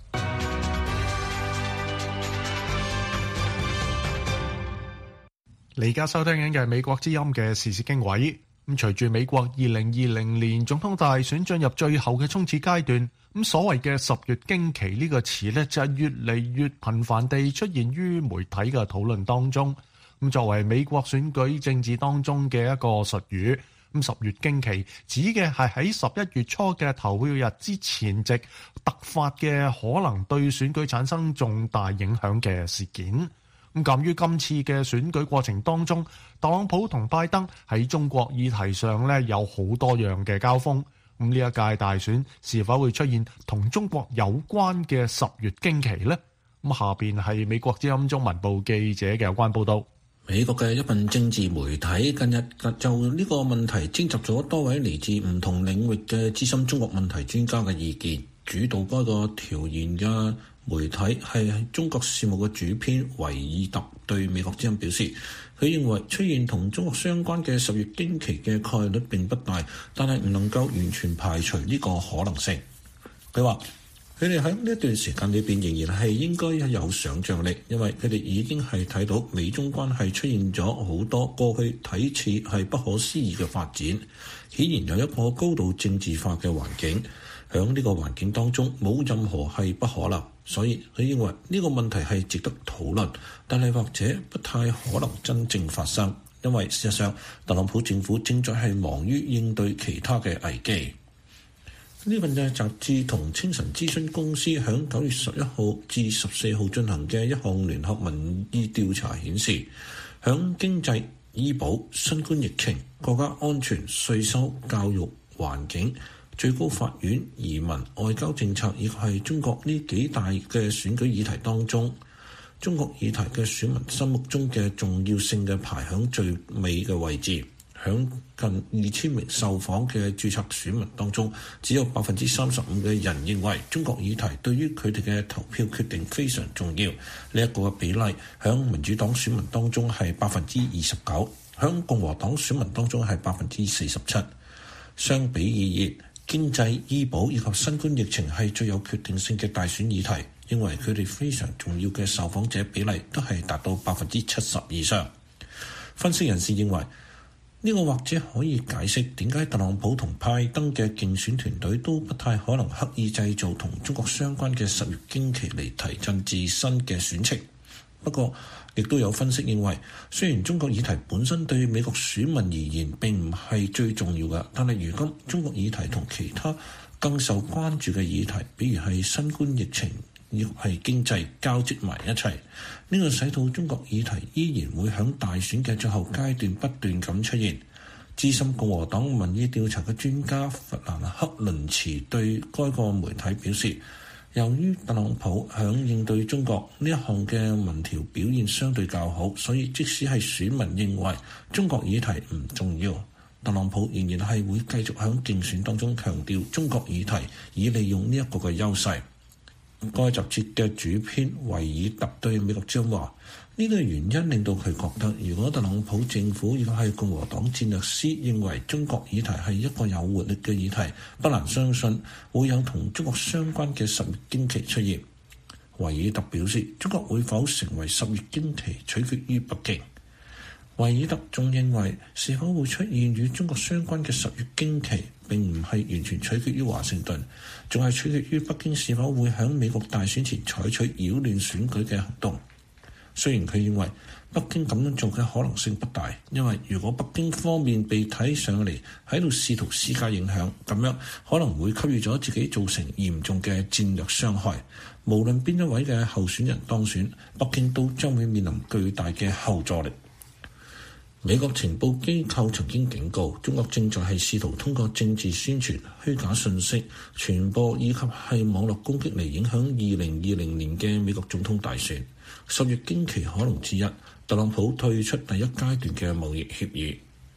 你而家收聽緊嘅係美國之音嘅時事經緯。咁隨住美國2020年總統大選進入最後嘅衝刺階段，咁所謂嘅10月驚奇呢個詞呢，就係越嚟越頻繁地出現於媒體嘅討論當中。咁作為美國選舉政治當中嘅一個術語，咁10月驚奇指嘅係喺11月初嘅投票日之前夕突發嘅可能對選舉產生重大影響嘅事件。咁鑑於今次嘅選舉過程當中，特朗普同拜登喺中國議題上咧有好多樣嘅交鋒。咁呢一屆大選是否會出現同中國有關嘅10月驚奇呢？咁下邊係美國之音中文部記者嘅有關報導。 美國嘅一份政治媒體近日就呢個問題徵集咗多位嚟自唔同領域嘅資深中國問題專家嘅意見。主導該個調研嘅媒體係中國事務嘅主編維爾特對美國之音表示，佢認為出現同中國相關嘅10月驚奇嘅概率並不大，但係唔能夠完全排除呢個可能性。佢話佢哋喺呢一段時間裏邊仍然係應該有想像力，因為佢哋已經係睇到美中關係出現咗好多過去睇似係不可思議嘅發展，顯然有一個高度政治化嘅環境。喺呢個環境當中，冇任何係不可能，所以佢認為呢個問題係值得討論，但係或者不太可能真正發生，因為事實上特朗普政府正在係忙於應對其他嘅危機。呢份嘅雜誌同清晨諮詢公司喺9月11號至14號進行嘅一項聯合民意調查顯示，喺經濟、醫保、新冠疫情、國家安全、稅收、教育、環境、最高法院、移民、外交政策以及係中國呢幾大嘅選舉議題當中，中國議題嘅選民心目中嘅重要性嘅排響最尾嘅位置。響近2000名受訪嘅註冊選民當中，只有35%嘅人認為中國議題對於佢哋嘅投票決定非常重要。呢一個嘅比例響民主黨選民當中係29%，響共和黨選民當中係47%。相比而言，經濟、醫保以及新冠疫情係最有決定性嘅大選議題，認為佢哋非常重要嘅受訪者比例都係達到70%以上。分析人士認為，呢個或者可以解釋點解特朗普同拜登嘅競選團隊都不太可能刻意製造同中國相關嘅10月驚奇嚟提振自身嘅選情。不過，亦都有分析認為，雖然中國議題本身對美國選民而言並唔係最重要嘅，但係如今中國議題同其他更受關注嘅議題，比如係新冠疫情亦係經濟交織埋一齊，呢個使到中國議題依然會響大選嘅最後階段不斷咁出現。資深共和黨民意調查嘅專家弗蘭克倫茨對該個媒體表示，由於特朗普響應對中國呢一項嘅民調表現相對較好，所以即使係選民認為中國議題唔重要，特朗普仍然係會繼續響競選當中強調中國議題，以利用呢一個嘅優勢。該雜誌嘅主編維爾特對美國之音話：呢個原因令到佢覺得，如果特朗普政府亦係共和黨戰略師認為中國議題係一個有活力嘅議題，不難相信會有同中國相關嘅10月驚奇出現。維爾特表示，中國會否成為10月驚奇取決於北京。維爾特仲認為，是否會出現與中國相關嘅10月驚奇並唔係完全取決於華盛頓，仲係取決於北京是否會喺美國大選前採取擾亂選舉嘅行動。雖然佢認為北京咁樣做嘅可能性不大，因為如果北京方面被睇上嚟喺度試圖施加影響，咁樣可能會給予咗自己造成嚴重嘅戰略傷害。無論邊一位嘅候選人當選，北京都將會面臨巨大嘅後座力。美國情報機構曾經警告，中國正在係試圖通過政治宣傳、虛假信息傳播以及係網絡攻擊嚟影響2020年嘅美國總統大選。10月驚奇可能之一，特朗普退出第一階段嘅貿易協議。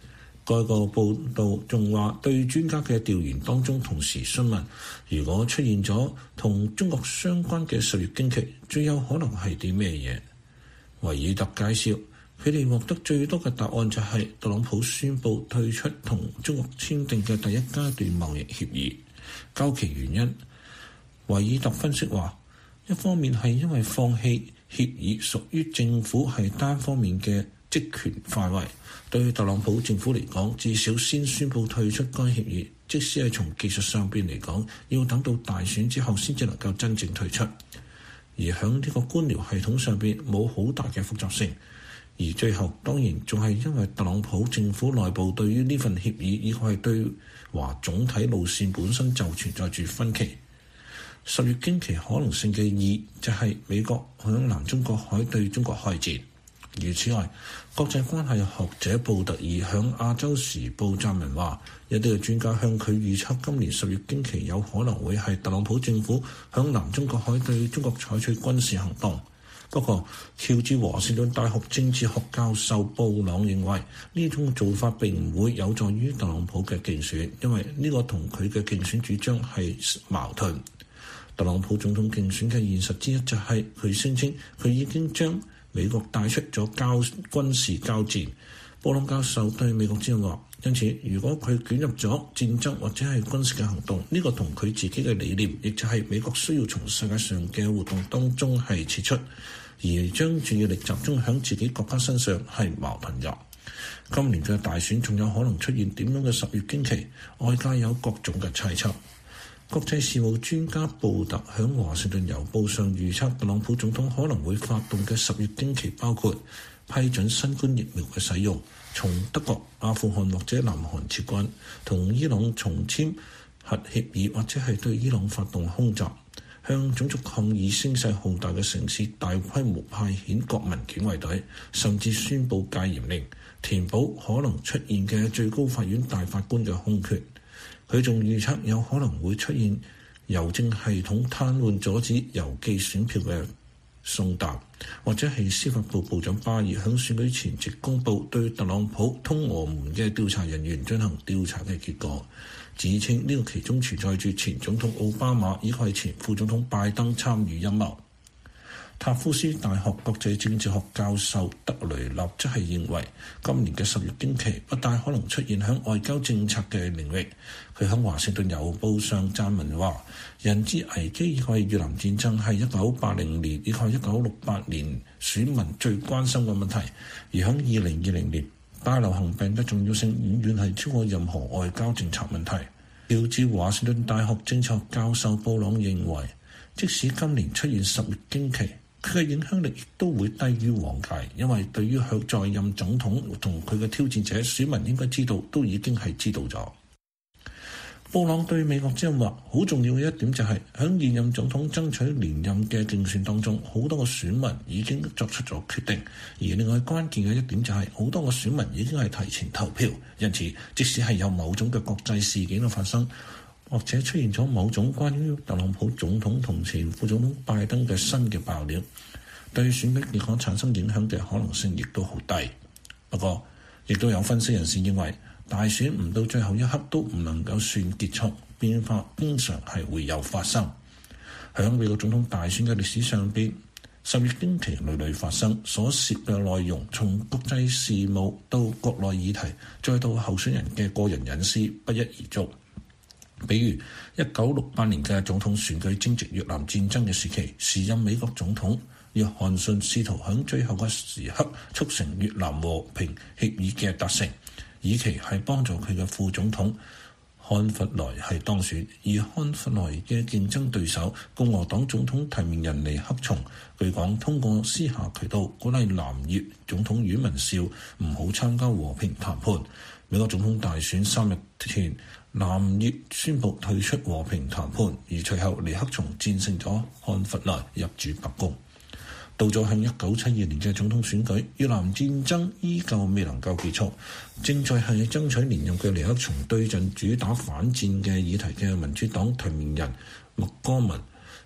該個報導仲話，對專家嘅調研當中同時詢問，如果出現咗同中國相關嘅10月驚奇，最有可能係啲咩嘢？維爾特介紹，佢哋獲得最多嘅答案就係特朗普宣布退出同中國簽訂嘅第一階段貿易協議。究其原因，維爾特分析話，一方面係因為放棄協議屬於政府係單方面嘅職權範圍，對特朗普政府嚟講，至少先宣布退出該協議，即使係從技術上邊嚟講，要等到大選之後先至能夠真正退出。而喺呢個官僚系統上邊冇好大嘅複雜性，而最後當然仲係因為特朗普政府內部對於呢份協議以及係對華總體路線本身就存在住分歧。10月驚奇可能性嘅2就係美國響南中國海對中國開戰。而此外，國際關係學者布特爾響亞洲時報撰文話，一啲嘅專家向佢預測今年10月驚奇有可能會係特朗普政府響南中國海對中國採取軍事行動。不過，喬治華盛頓大學政治學教授布朗認為，呢種做法並唔會有助於特朗普嘅競選，因為呢個同佢嘅競選主張係矛盾。特朗普總統競選嘅現實之一就係佢聲稱佢已經將美國帶出咗軍事交戰。布朗教授對美國之音話，因此如果佢捲入咗戰爭或者係軍事嘅行動，呢個同佢自己嘅理念，亦就係美國需要從世界上嘅活動當中係撤出，而將注意力集中喺自己國家身上係矛盾嘅。今年嘅大選仲有可能出現點樣嘅10月驚奇，外界有各種嘅猜測。國際事務專家布特喺華盛頓郵報上預測，特朗普總統可能會發動嘅10月驚奇包括批准新冠疫苗嘅使用，從德國、阿富汗或者南韓撤軍，同伊朗重簽核協議或者係對伊朗發動空襲，向種族抗議聲勢浩大嘅城市大規模派遣國民警衛隊，甚至宣布戒嚴令，填補可能出現嘅最高法院大法官嘅空缺。佢仲預測有可能會出現郵政系統癱瘓，阻止郵寄選票嘅送達，或者係司法部部長巴爾響選舉前夕公佈對特朗普通俄門嘅調查人員進行調查嘅結果，指稱呢個其中存在住前總統奧巴馬以及係前副總統拜登參與陰謀。塔夫斯大學國際政治學教授德雷納則係認為，今年嘅10月驚奇不大可能出現喺外交政策嘅領域。佢喺華盛頓郵報上撰文話，人質危機以及越南戰爭係1980年以及1968年選民最關心嘅問題，而喺2020年大流行病嘅重要性遠遠係超過任何外交政策問題。喬治華盛頓大學政治學教授布朗認為，即使今年出現10月驚奇，佢嘅影響力亦都會低於往屆，因為對於向在任總統同佢嘅挑戰者，選民應該知道都已經係知道咗。布朗對美國之音話，好重要嘅一點就係喺現任總統爭取連任嘅競選當中，好多個選民已經作出咗決定，而另外關鍵嘅一點就係好多個選民已經係提前投票，因此即使係有某種嘅國際事件嘅發生，或者出現咗某種關於特朗普總統同前副總統拜登嘅新嘅爆料，對選舉結果產生影響嘅可能性亦都好低。不過，亦都有分析人士認為，大選唔到最後一刻都唔能夠算結束，變化經常係會有發生。喺美國總統大選嘅歷史上邊，10月驚奇屢屢發生，所涉嘅內容從國際事務到國內議題，再到候選人嘅個人隱私，不一而足。比如1968年嘅總統選舉正值越南戰爭嘅時期，時任美國總統約翰遜試圖喺最後嘅時刻促成越南和平協議嘅達成，以期係幫助佢嘅副總統漢弗萊係當選，而漢弗萊嘅競爭對手共和黨總統提名人尼克松，據講通過私下渠道鼓勵南越總統阮文紹唔好參加和平談判。美國總統大選3日前，南越宣布退出和平談判，而隨後尼克松戰勝咗漢弗萊入主白宮。到咗向1972年嘅總統選舉，越南戰爭依舊未能夠結束，正在係爭取連任嘅尼克松對陣主打反戰嘅議題嘅民主黨提名人麥戈文，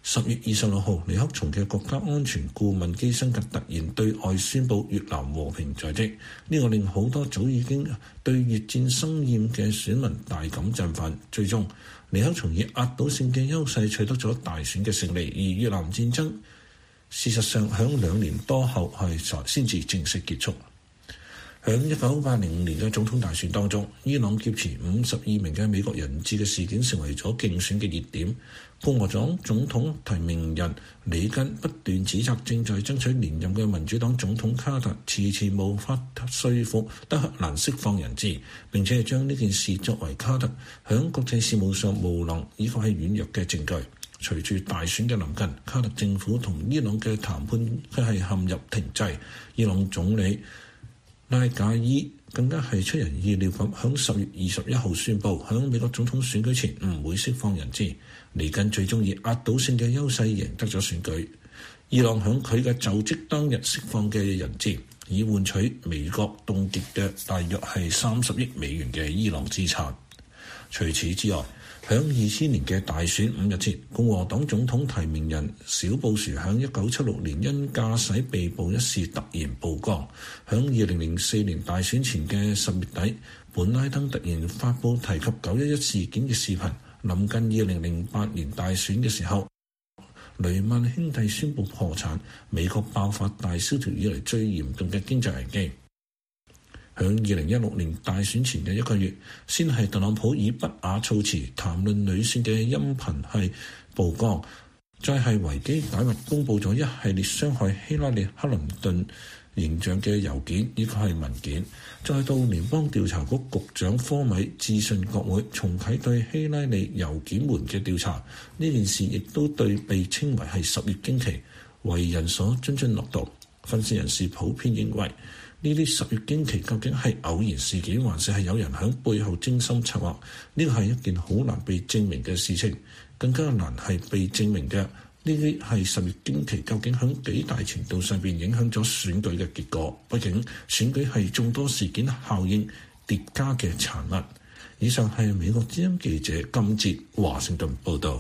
10月26號，尼克松嘅國家安全顧問基辛格突然對外宣布越南和平在即，呢個令好多早已經對越戰生厭嘅選民大感振奮。最終，尼克松以壓倒性嘅優勢取得咗大選嘅勝利，而越南戰爭事實上響2年多後先至正式結束。響1985年嘅總統大選當中，伊朗劫持52名嘅美國人質嘅事件成為咗競選嘅熱點。共和黨總統提名人里根不斷指責正在爭取連任嘅民主黨總統卡特遲遲無法說服德黑蘭釋放人質，並且將呢件事作為卡特響國際事務上無能以及係軟弱嘅證據。隨住大選嘅臨近，卡特政府同伊朗嘅談判佢係陷入停滯。伊朗總理拉賈伊更加係出人意料咁，響10月21號宣布，響美國總統選舉前唔會釋放人質。里根最終以壓倒性嘅優勢贏得咗選舉。伊朗響佢嘅就職當日釋放嘅人質，以換取美國凍結嘅大約係30億美元嘅伊朗資產。除此之外，響2000年嘅大選5日前，共和黨總統提名人小布殊響1976年因駕駛被捕一事突然曝光。響2004年大選前嘅10月底，本拉登突然發布提及911事件嘅視頻。臨近2008年大選嘅時候，雷曼兄弟宣布破產，美國爆發大蕭條以嚟最嚴重嘅經濟危機。響2016年大選前嘅1個月，先係特朗普以不雅措辭談論女性嘅音頻係曝光，再係維基解密公佈咗一系列傷害希拉里克林頓形象嘅郵件以及係文件，再到聯邦調查局局長科米致信國會重啟對希拉里郵件門嘅調查，呢件事亦都對被稱為係10月驚奇為人所津津樂道。分析人士普遍認為，呢啲10月驚奇究竟係偶然事件，還是係有人喺背後精心策劃？呢個係一件好難被證明嘅事情，更加難係被證明嘅。呢啲係10月驚奇究竟喺幾大程度上邊影響咗選舉嘅結果？畢竟選舉係眾多事件效應疊加嘅產物。以上係美國之音記者金哲華盛頓報導。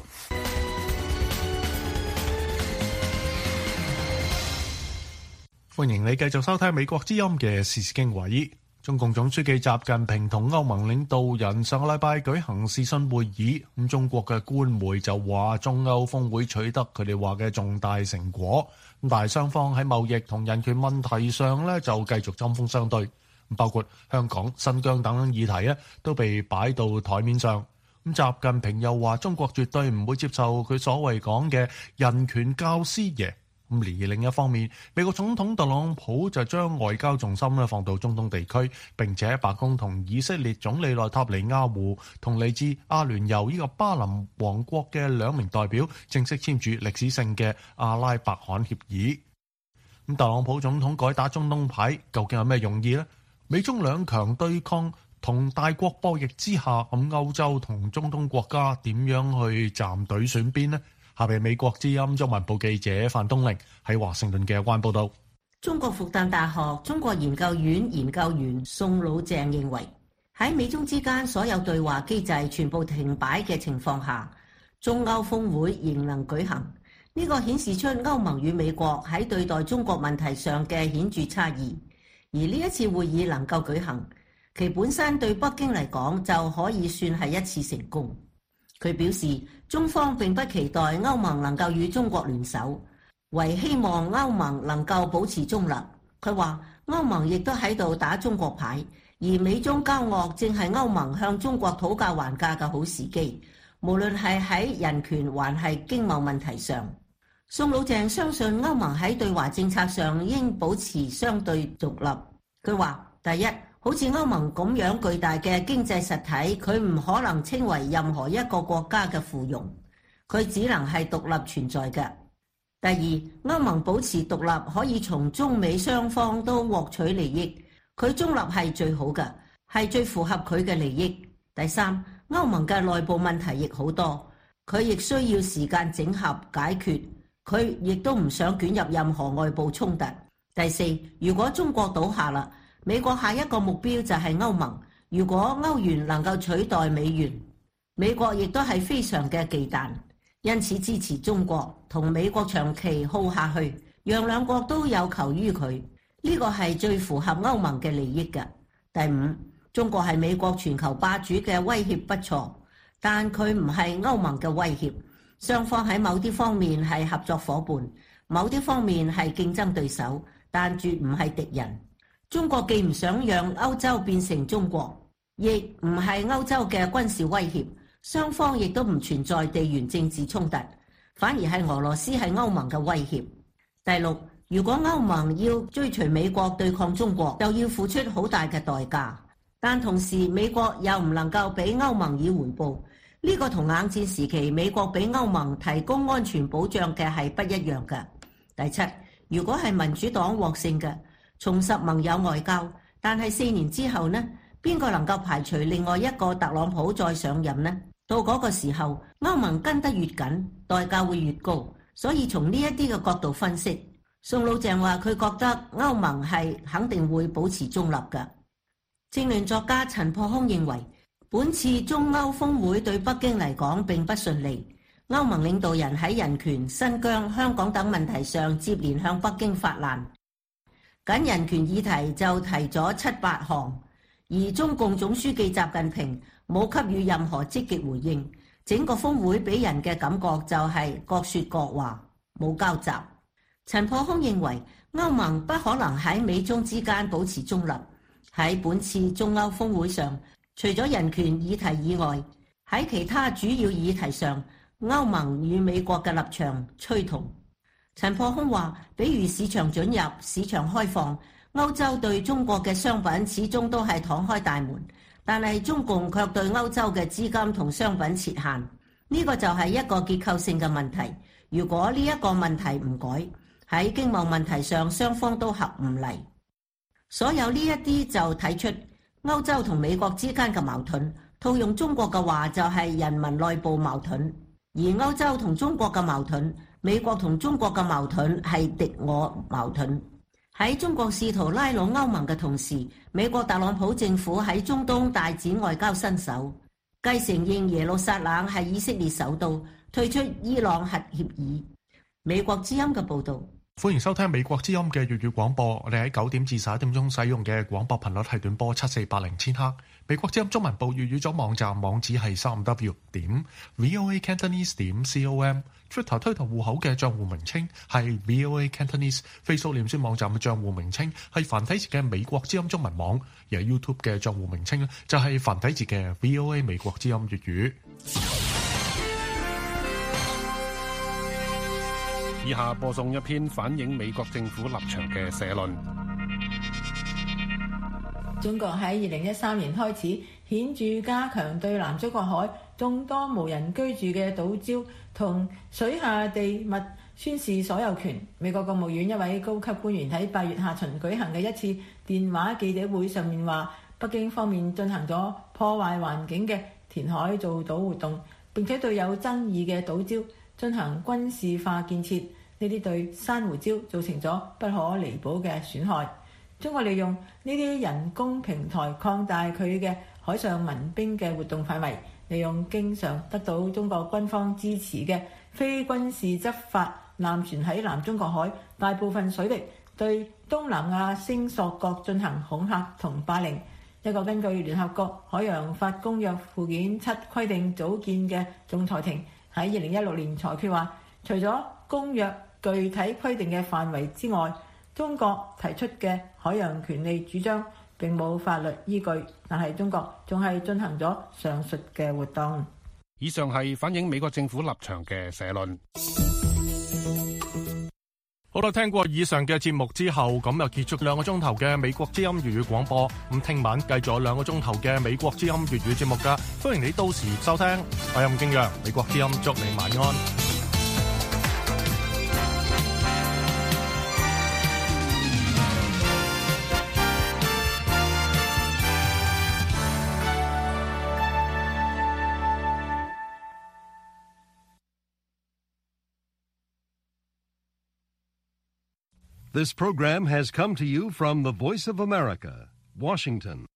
歡迎你繼續收聽美國之音嘅時事經緯。中共總書記習近平同歐盟領導人上個禮拜舉行視訊會議，咁中國嘅官媒就話中歐峰會取得佢哋話嘅重大成果，咁但係雙方喺貿易同人權問題上咧就繼續針鋒相對，包括香港、新疆等議題咧都被擺到台面上。咁習近平又話中國絕對唔會接受佢所謂講嘅人權教師爺。而另一方面，美國總統特朗普就將外交重心放到中東地區，並且白宮同以色列總理內塔尼亞胡同嚟自阿聯酋以及巴林王國嘅2名代表正式簽署歷史性嘅阿拉伯罕協議。咁特朗普總統改打中東牌究竟有咩用意呢？美中兩強對抗同大國博弈之下，咁歐洲同中東國家點樣去站隊選邊呢？下邊美國之音中文部記者范東玲喺華盛頓嘅有關報道。 中國復旦大學中國研究院研究員宋老鄭認為，喺美中之間所有對話機制全部停擺嘅情況下，中歐峰會仍能舉行。呢個顯示出歐盟與美國喺對待中國問題上嘅顯著差異。而呢一次會議能夠舉行，其本身對北京嚟講就可以算係一次成功。佢表示，中方並不期待歐盟能夠與中國聯手，唯希望歐盟能夠保持中立。佢話歐盟亦都喺度打中國牌，而美中交惡正係歐盟向中國討價還價嘅好時機，無論係喺人權還係經貿問題上。宋老鄭相信歐盟喺對華政策上應保持相對獨立。佢話，第一，好似歐盟咁樣巨大嘅經濟實體，佢唔可能稱為任何一個國家嘅附庸，佢只能係獨立存在嘅。第二，歐盟保持獨立可以從中美雙方都獲取利益，佢中立係最好嘅，係最符合佢嘅利益。第三，歐盟嘅內部問題亦好多，佢亦需要時間整合解決，佢亦都唔想捲入任何外部衝突。第四，如果中國倒下啦，美國下一個目標就係歐盟。如果歐元能夠取代美元，美國亦都係非常嘅忌憚。 因此支持中國同美國長期耗下去，讓兩國都有求於佢，呢個係最符合歐盟嘅利益嘅。第五，中國係美國全球霸主嘅威脅不錯，但佢唔係歐盟嘅威脅，雙方喺某啲方面係合作夥伴，某啲方面係競爭對手，但絕唔係敵人。中國既唔想讓歐洲變成中國，亦唔係歐洲嘅軍事威脅，雙方亦都唔存在地緣政治衝突，反而係俄羅斯係歐盟嘅威脅。第六，如果歐盟要追隨美國對抗中國，就要付出好大嘅代價，但同時美國又唔能夠俾歐盟以回報，呢個同冷戰時期美國俾歐盟提供安全保障嘅係不一樣嘅。第七，如果係民主黨獲勝嘅，重拾盟友外交，但係4年之後呢，邊個能夠排除另外一個特朗普再上任呢？到嗰個時候，歐盟跟得越緊，代價會越高。所以從呢一啲嘅角度分析，宋老鄭話佢覺得歐盟係肯定會保持中立嘅。政論作家陳破空認為，本次中歐峰會對北京嚟講並不順利。歐盟領導人喺人權、新疆、香港等問題上接連向北京發難，僅人權議題就提咗7-8項，而中共總書記習近平冇給予任何積極回應，整個峰會俾人嘅感覺就係各說各話，冇交集。陳破空認為，歐盟不可能喺美中之間保持中立。喺本次中歐峰會上，除咗人權議題以外，喺其他主要議題上，歐盟與美國嘅立場趨同。陳破空話，比如市場准入、市場開放，歐洲對中國嘅商品始終都係敞開大門，但係中共卻對歐洲嘅資金同商品設限，呢個就係一個結構性嘅問題。如果呢一個問題唔改，喺經貿問題上雙方都合唔嚟。所有呢一啲就睇出歐洲同美國之間嘅矛盾，套用中國嘅話就係人民內部矛盾，而歐洲同中國嘅矛盾，美國同中國嘅矛盾係敵我矛盾。喺中國試圖拉攏歐盟嘅同時，美國特朗普政府喺中東大展外交身手，繼承認耶路撒冷係以色列首都，退出伊朗核協議。美國之音嘅報導。 歡迎收聽美國之音嘅粵語廣播。我哋喺9點至11點鐘使用嘅廣播頻率係短波7480千赫。美國之音中文部粵語組網站網址係3w.voacantonese.com。Twitter 推特戶口嘅帳戶名稱係 VOA Cantonese。Facebook 臉書網站嘅帳戶名稱係繁體字嘅美國之音中文網。而 YouTube 嘅帳戶名稱就係繁體字嘅 VOA 美國之音粵語。 以下播送一篇反映美國政府立場嘅社論。 中國喺2013年開始顯著加強對南中國海眾多無人居住嘅島礁同水下地物宣示所有權。美國國務院一位高級官員喺8月下旬舉行嘅一次電話記者會上面話，北京方面進行咗破壞環境嘅填海造島活動，並且對有爭議嘅島礁進行軍事化建設，呢啲對珊瑚礁造成咗不可彌補嘅損害。中國利用呢啲人工平台擴大佢嘅海上民兵嘅活動範圍，利用經常得到中國軍方支持嘅非軍事執法艦船喺南中國海大部分水域對東南亞聲索國進行恐嚇同霸凌。一個根據聯合國海洋法公約附件7規定組建嘅仲裁庭喺2016年裁決話，除咗公約具體規定嘅範圍之外，中國提出嘅海洋權利主張並冇法律依據，但係中國仲係進行咗上述嘅活動。 以上係反映美國政府立場嘅社論。 好啦，聽過以上嘅節目之後，咁又結束2個鐘頭嘅美國之音粵語廣播。咁聽晚繼續2個鐘頭嘅美國之音粵語節目噶，歡迎你到時收聽。我係吳敬陽，美國之音祝你晚安。 This program has come to you from the Voice of America, Washington.